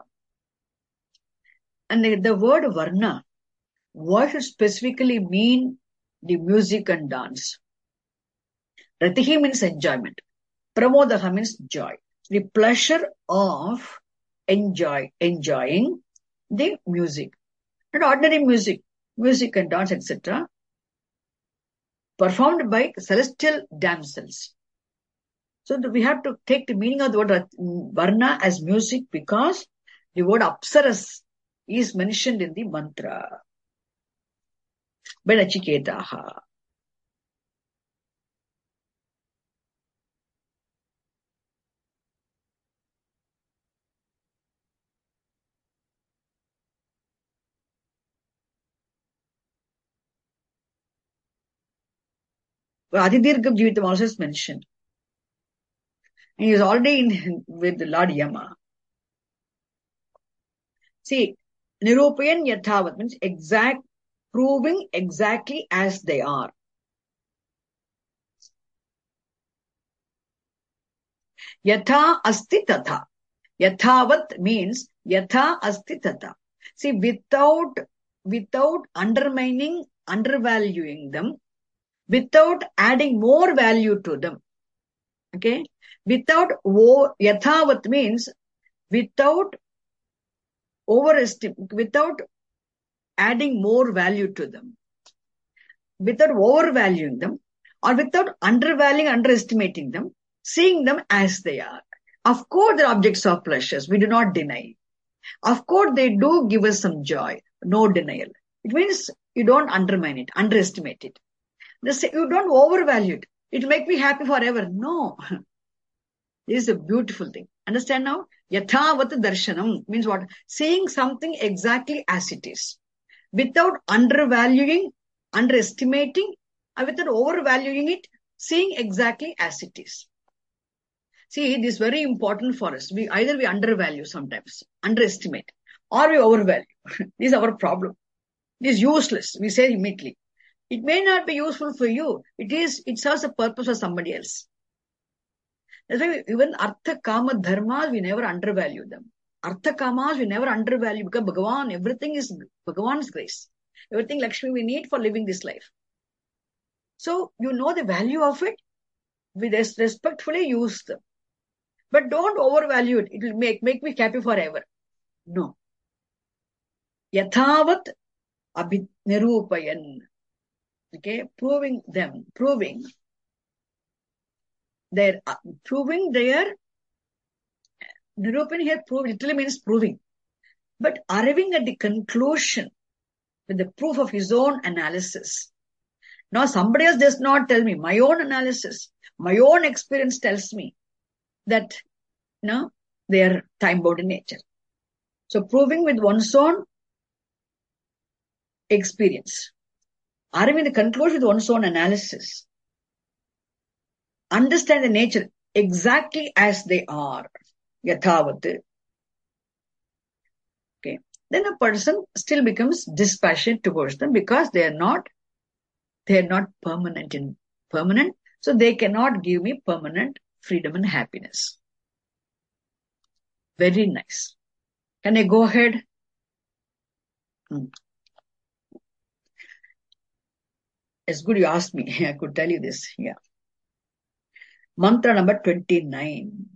And the word Varna, what should specifically mean the music and dance? Ratihi means enjoyment. Pramodaha means joy. The pleasure of enjoying the music. Not ordinary music and dance, etc., performed by celestial damsels. So we have to take the meaning of the word Varna as music because the word Apsaras is mentioned in the mantra by Nachiketaha. Adidirgham Jivitam also is mentioned. He is already with Lord Yama. See, Nirupayan Yathavat means proving exactly as they are. Yatha asti tatha. Yathavat means yatha asti tatha. See, without undermining, undervaluing them, without adding more value to them. Okay? Yathavat means without adding more value to them, without overvaluing them, or without underestimating them, seeing them as they are. Of course, they're objects of pleasures. We do not deny. Of course, they do give us some joy. No denial. It means you don't undermine it, underestimate it. You don't overvalue it. It will make me happy forever. No. This is a beautiful thing. Understand now? Yathavat darshanam means what? Seeing something exactly as it is. Without undervaluing, underestimating, or without overvaluing it, seeing exactly as it is. See, this is very important for us. Either we undervalue sometimes, underestimate, or we overvalue. This is our problem. It is useless. We say immediately. It may not be useful for you. It serves a purpose for somebody else. That's why even Artha Kama Dharmas, we never undervalue them. Artha Kamas, we never undervalue because Bhagavan, everything is Bhagavan's grace. Everything Lakshmi we need for living this life. So, you know the value of it. We respectfully use them. But don't overvalue it. It will make me happy forever. No. Yathavat abhinirupayan. Okay, proving their Nirupan here literally means proving. But arriving at the conclusion with the proof of his own analysis. Now somebody else does not tell me. My own analysis, my own experience tells me that they are time-bound in nature. So proving with one's own experience. Arriving at the conclusion with one's own analysis. Understand the nature exactly as they are. Yathavat. Okay. Then a person still becomes dispassionate towards them because they are not permanent. So they cannot give me permanent freedom and happiness. Very nice. Can I go ahead? It's good you asked me. I could tell you this. Yeah. Mantra number 29.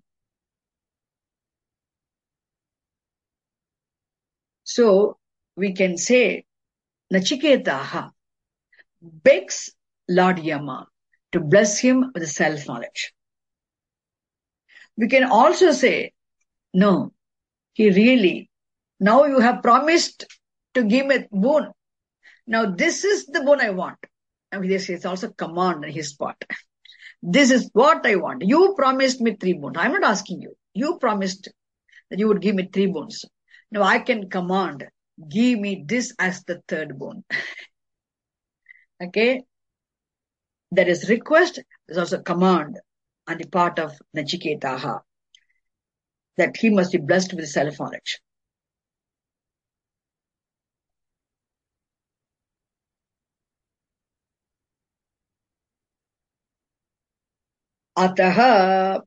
So we can say Nachiketaha begs Lord Yama to bless him with self-knowledge. We can also say, no, now you have promised to give me a boon. Now this is the boon I want. And it's also command on his part. This is what I want. You promised me 3 boons. I'm not asking you. You promised. that you would give me 3 boons. Now I can command, give me this as the 3rd boon. Okay? There is request, there's also command on the part of Nachiketaha that he must be blessed with self-knowledge. Ataha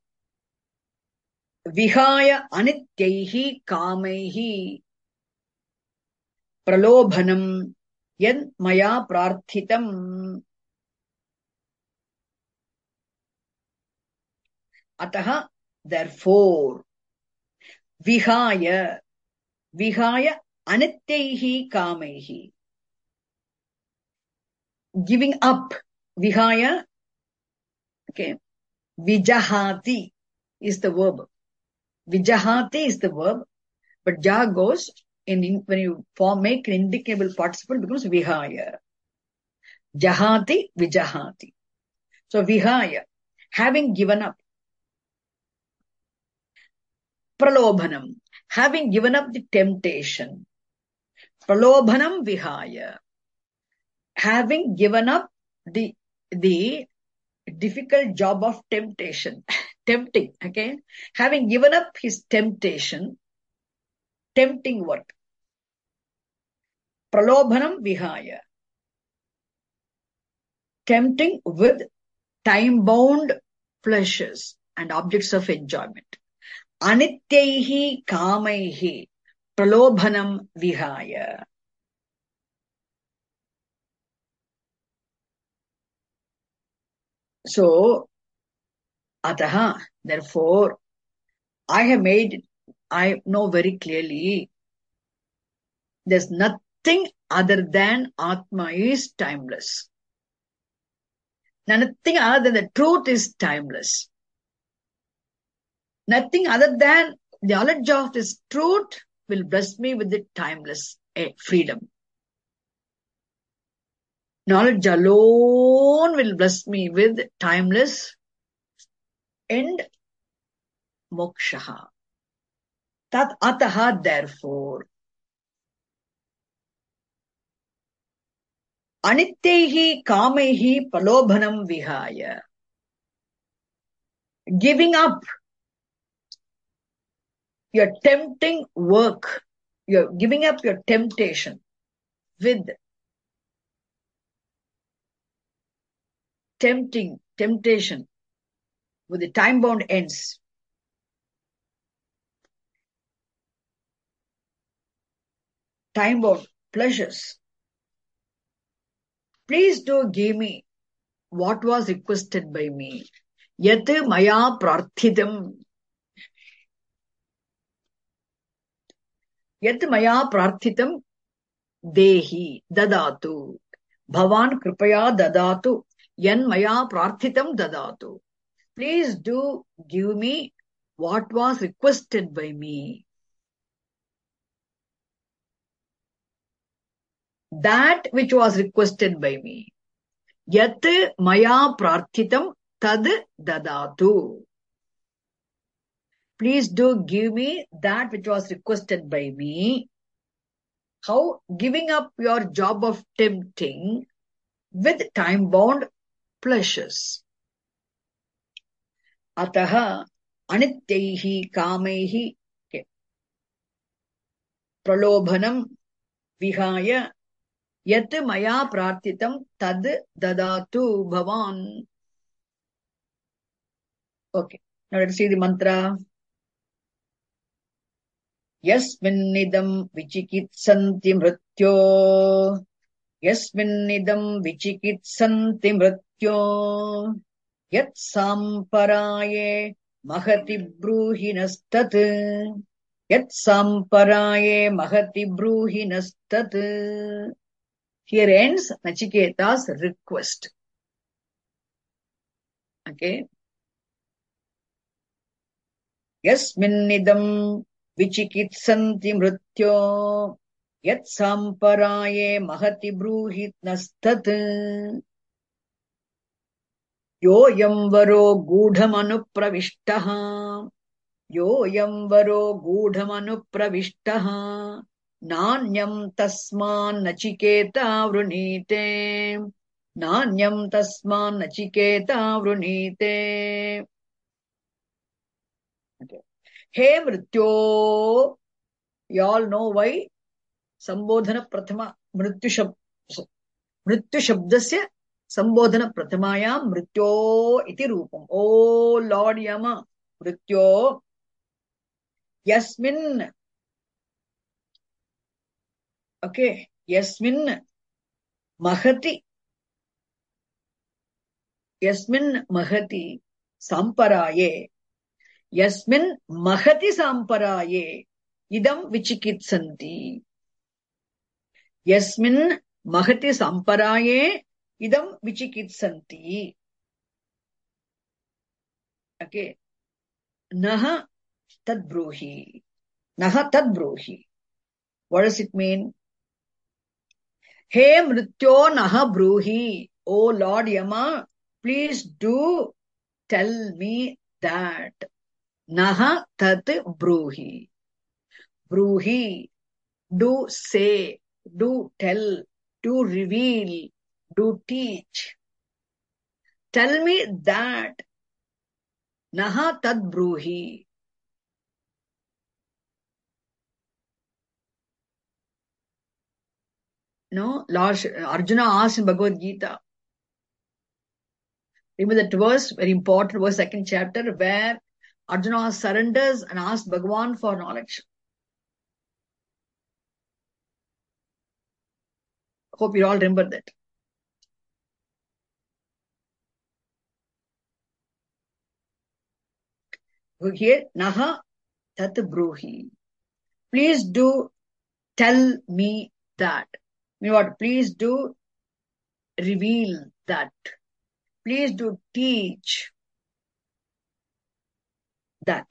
vihaya anityaihi kamaihi pralobhanam yan maya prarthitam. Ataha, therefore, vihaya anityaihi kamaihi, giving up, vihaya, okay, vijahati is the verb. Vijahati is the verb, but ja goes in when you make an indicable participle, becomes vihaya. Jahati, vijahati. So vihaya, having given up. Pralobhanam, having given up the temptation. Pralobhanam vihaya, having given up the difficult job of temptation, tempting, okay? Having given up his temptation, tempting work. Pralobhanam vihaya, tempting with time-bound pleasures and objects of enjoyment. Anityaihi kamaihi pralobhanam vihaya. So, ataha, therefore, I know very clearly, there's nothing other than Atma is timeless. Nothing other than the truth is timeless. Nothing other than the knowledge of this truth will bless me with the timeless freedom. Knowledge alone will bless me with timeless and moksha. Tat ataha, therefore. Anityaihi kamaihi pralobhanam vihaya. Giving up your tempting work, you're giving up your temptation with temptation with the time-bound ends. Time-bound pleasures. Please do give me what was requested by me. Yat maya prarthitam. Yat maya prarthitam dehi dadatu. Bhavan kripaya dadatu. Yan maya prarthitam dadatu. Please do give me what was requested by me. That which was requested by me. Yat maya prarthitam tad dadatu. Please do give me that which was requested by me. How? Giving up your job of tempting with time-bound pleasures. Ataha anityaihi kamaihi pralobhanam vihaya yat maya prarthitam tad dadatu bhavan. Okay, now let's see the mantra. Yasminnidam vichikitsanti mrityo. Yasminnidam vichikitsanti mrityo. Yat samparaye mahati bruhinastat. Yat samparaye mahati bruhinastat. Here ends Nachiketa's request. Okay. Yasminnidam vichikitsanti mrityo. Yat samparaye mahati bruhinastat. Yoyam varo gudham anupravishtaha. योऽयं वरो गूढमनुप्रविष्टः नान्यं तस्मान्नचिकेता वृणीते नान्यं तस्मान्नचिकेता वृणीते हे मृत्यो you all know why sambodhana prathama mrityu shabdasya sambodhana prathamayam mrityo iti rupam. Oh Lord Yama, mrityo yasmin, okay, yasmin mahati samparaye yasmin mahati samparaye idam vichikitsanti yasmin mahati samparaye idam vichikitsanti. Okay, naha tadbruhi, naha tadbruhi. What does it mean? He mrityo naha bruhi. Oh Lord Yama, please do tell me that. Naha tat bruhi. Bruhi, do say, do tell, do reveal, do teach. Tell me that. Naha tad bruhi. No, Lord Arjuna asked in Bhagavad Gita. Remember that verse, very important verse, second chapter, where Arjuna surrenders and asks Bhagavan for knowledge. Hope you all remember that. Here, naha tat bruhi. Please do tell me that. You know what? Please do reveal that. Please do teach that.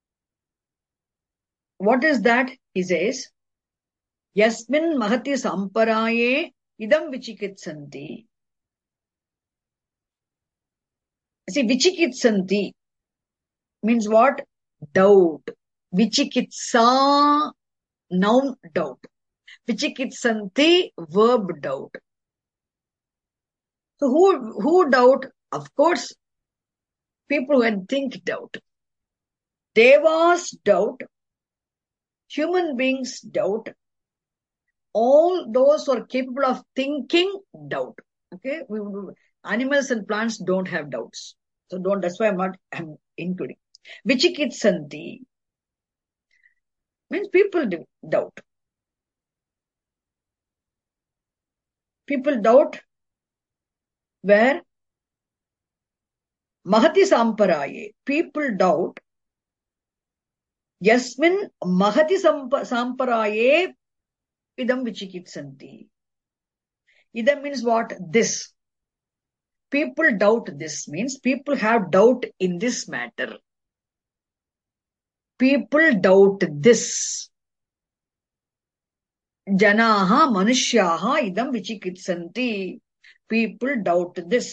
What is that? He says, Yasmin mahati samparaye idam vichikitsanti. See, vichikitsanti means what? Doubt. Vichikitsa, noun doubt. Vichikitsanti, verb doubt. So who doubt? Of course, people who think doubt. Devas doubt. Human beings doubt. All those who are capable of thinking doubt. Okay, animals and plants don't have doubts. So that's why I'm including. Vichikitsanti means people doubt. People doubt where? Mahati samparaye. People doubt. Yasmin mahati samparaye idam vichikitsanti. Idam means what? This. People doubt this means people have doubt in this matter. People doubt this. Janaha manushyaha idam vichikitsanti. People doubt this.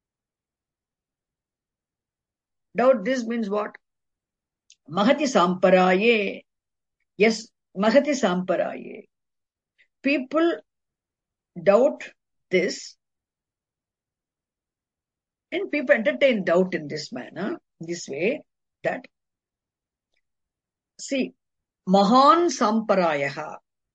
Doubt this means what? Mahati samparaye. Yes, mahati samparaye. People doubt this. And people entertain doubt in this manner, this way, that, see, Mahan Samparayaha.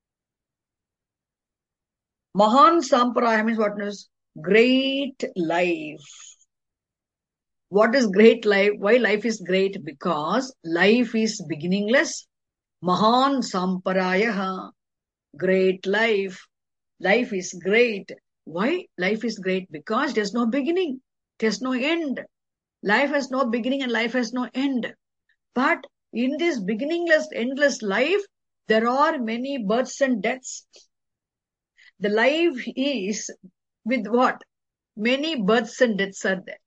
Mahan Samparayaha means what means? Great life. What is great life? Why life is great? Because life is beginningless. Mahan Samparayaha. Great life. Life is great. Why life is great? Because there's no beginning. There's no end. Life has no beginning and life has no end. But in this beginningless, endless life, there are many births and deaths. The life is with what? Many births and deaths are there.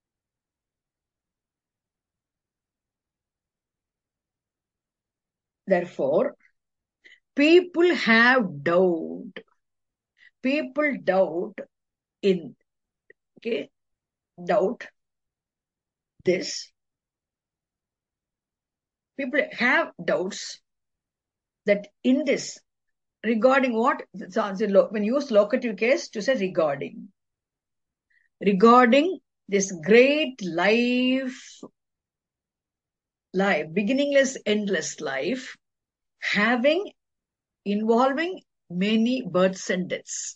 Therefore, people have doubt. People doubt in, okay, doubt this. people have doubts that in this, regarding what? When you use locative case to say regarding this great life, beginningless, endless life, involving many births and deaths.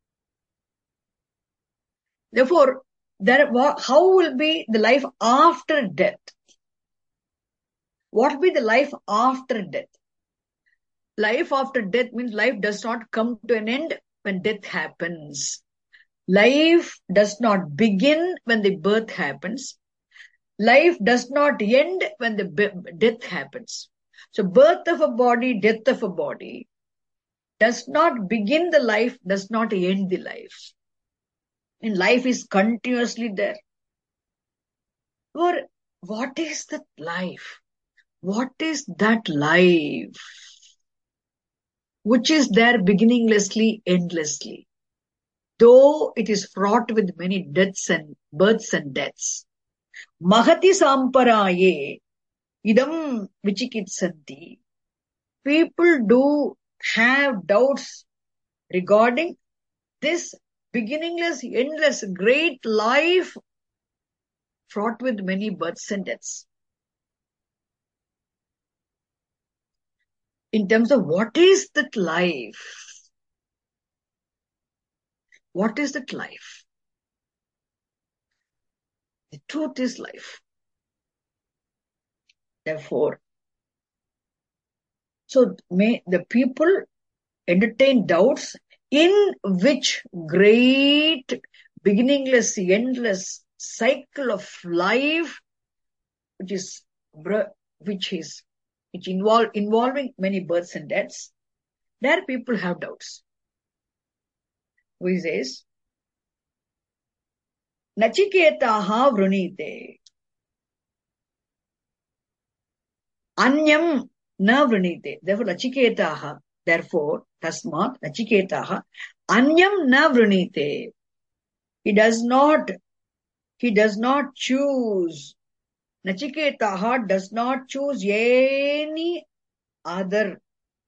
Therefore, how will be the life after death? What will be the life after death? Life after death means life does not come to an end when death happens. Life does not begin when the birth happens. Life does not end when the death happens. So birth of a body, death of a body does not begin the life, does not end the life. And life is continuously there. Or what is that life? What is that life which is there beginninglessly, endlessly? Though it is fraught with many deaths and births and deaths. Mahati samparaye idam vichikitsanti. People do have doubts regarding this beginningless, endless, great life fraught with many births and deaths. In terms of what is that life? What is that life? The truth is life. Therefore, so may the people entertain doubts in which great, beginningless, endless cycle of life, involving many births and deaths, there people have doubts. Who says, Nachiketaha vrunite. Anyam na vrunite. Therefore, Nachiketaha. Therefore, tasmat, Nachiketaha. Anyam na vrunite. He does not choose. Nachiketaha does not choose anything other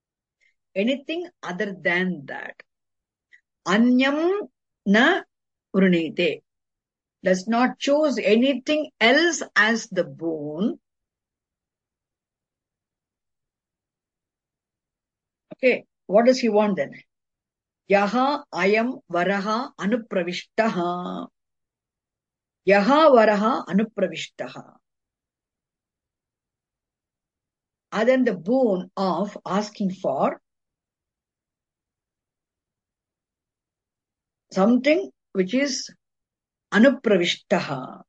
than that. Anyam na vrunite. Does not choose anything else as the boon. Okay, what does he want then? Yaha ayam varaha anupravishtaha. Yaha varaha anupravishtaha. Other than the boon of asking for something which is anupravishtaha.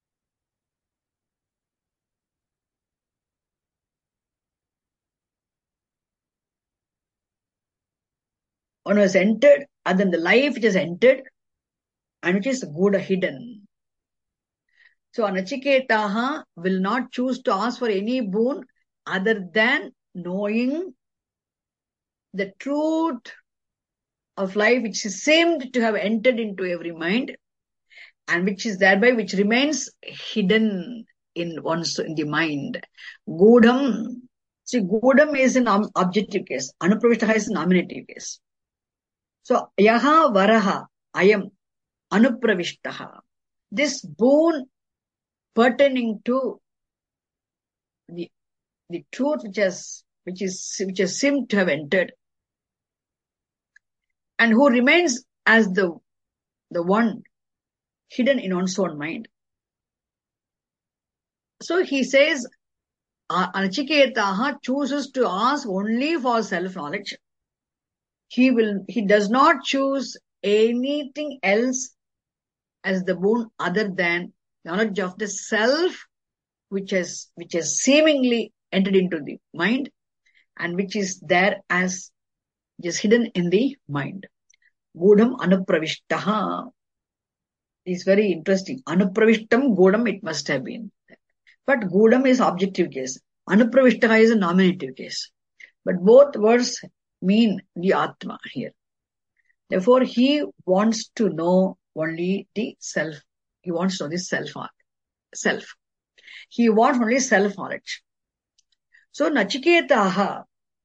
One was entered, other than the life which is entered, and which is good hidden. So Nachiketaha will not choose to ask for any boon other than knowing the truth of life which seemed to have entered into every mind, and which remains hidden in the mind. Gudam. See, Gudam is an objective case. Anupravishtaha is a nominative case. So, Yaha Varaha Ayam Anupravishtaha. This boon pertaining to the truth which has seemed to have entered, and who remains as the one hidden in one's own mind. So he says, Nachiketaha chooses to ask only for self-knowledge. He does not choose anything else as the boon other than knowledge of the self, which has seemingly entered into the mind, and which is there as just hidden in the mind. Gudam anupravishtaha is very interesting. Anupravishtam Gudam it must have been. But Gudam is objective case. Anupravishtaha is a nominative case. But both words mean the Atma here. Therefore, he wants to know only the self. He wants to know the self. He wants only self-knowledge. So Nachiketaha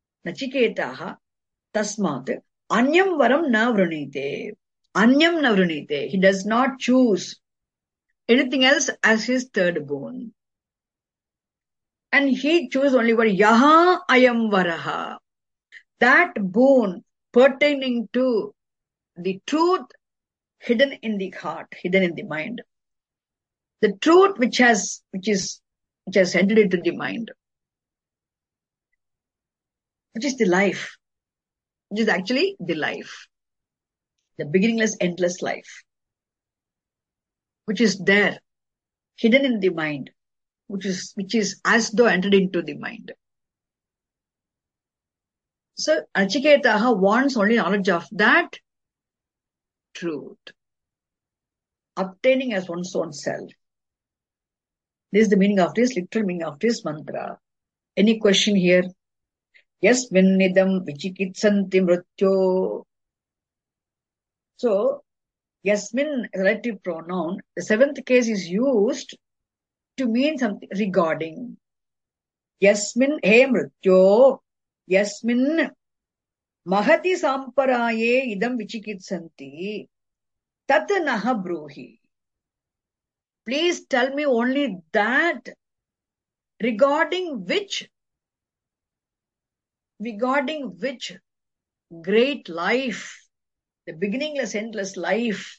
tasmat anyam varam na vrunite. Anyam na vrunite. He does not choose anything else as his third boon. And he chose only one yaha ayam varaha. That boon pertaining to the truth hidden in the heart, hidden in the mind. The truth which has entered into the mind, which is the life, which is actually the life, the beginningless, endless life, which is there, hidden in the mind, which is as though entered into the mind. So Nachiketaha wants only knowledge of that truth, obtaining as one's own self. This is the meaning of this, literal meaning of this mantra. Any question here? Yasmin nidam vichikitsanti mrityo. So, yasmin, relative pronoun, the seventh case is used to mean something regarding. Yasmin he mrityo, yasmin mahati samparaye idam vichikitsanti, tat naha bruhi. Please tell me only that regarding which great life, the beginningless, endless life,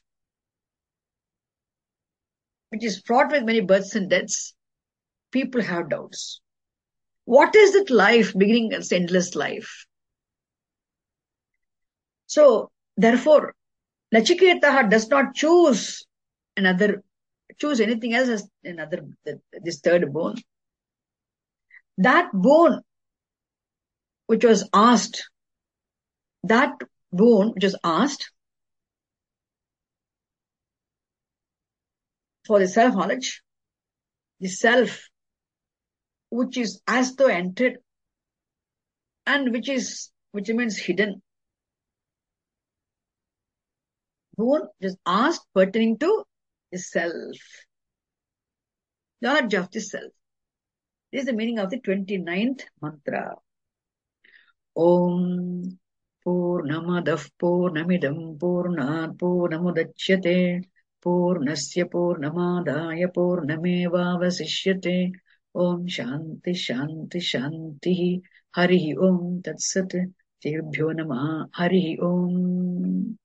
which is fraught with many births and deaths, people have doubts. What is that life, beginningless, endless life? So, therefore, Nachiketa does not choose anything else as this third boon. That boon which was asked for the self-knowledge, the self which is as though entered and which remains hidden. Boon is asked pertaining to the self, knowledge of the self. This is the meaning of the 29th mantra. Om Purnamadah Purnamidam Purnat Purnamudachyate Purnasya Purnamadaya Purnamevavasishyate. Om Shanti Shanti Shanti. Harihi Om Tat Sat. Tebhyo Namah. Harihi Om.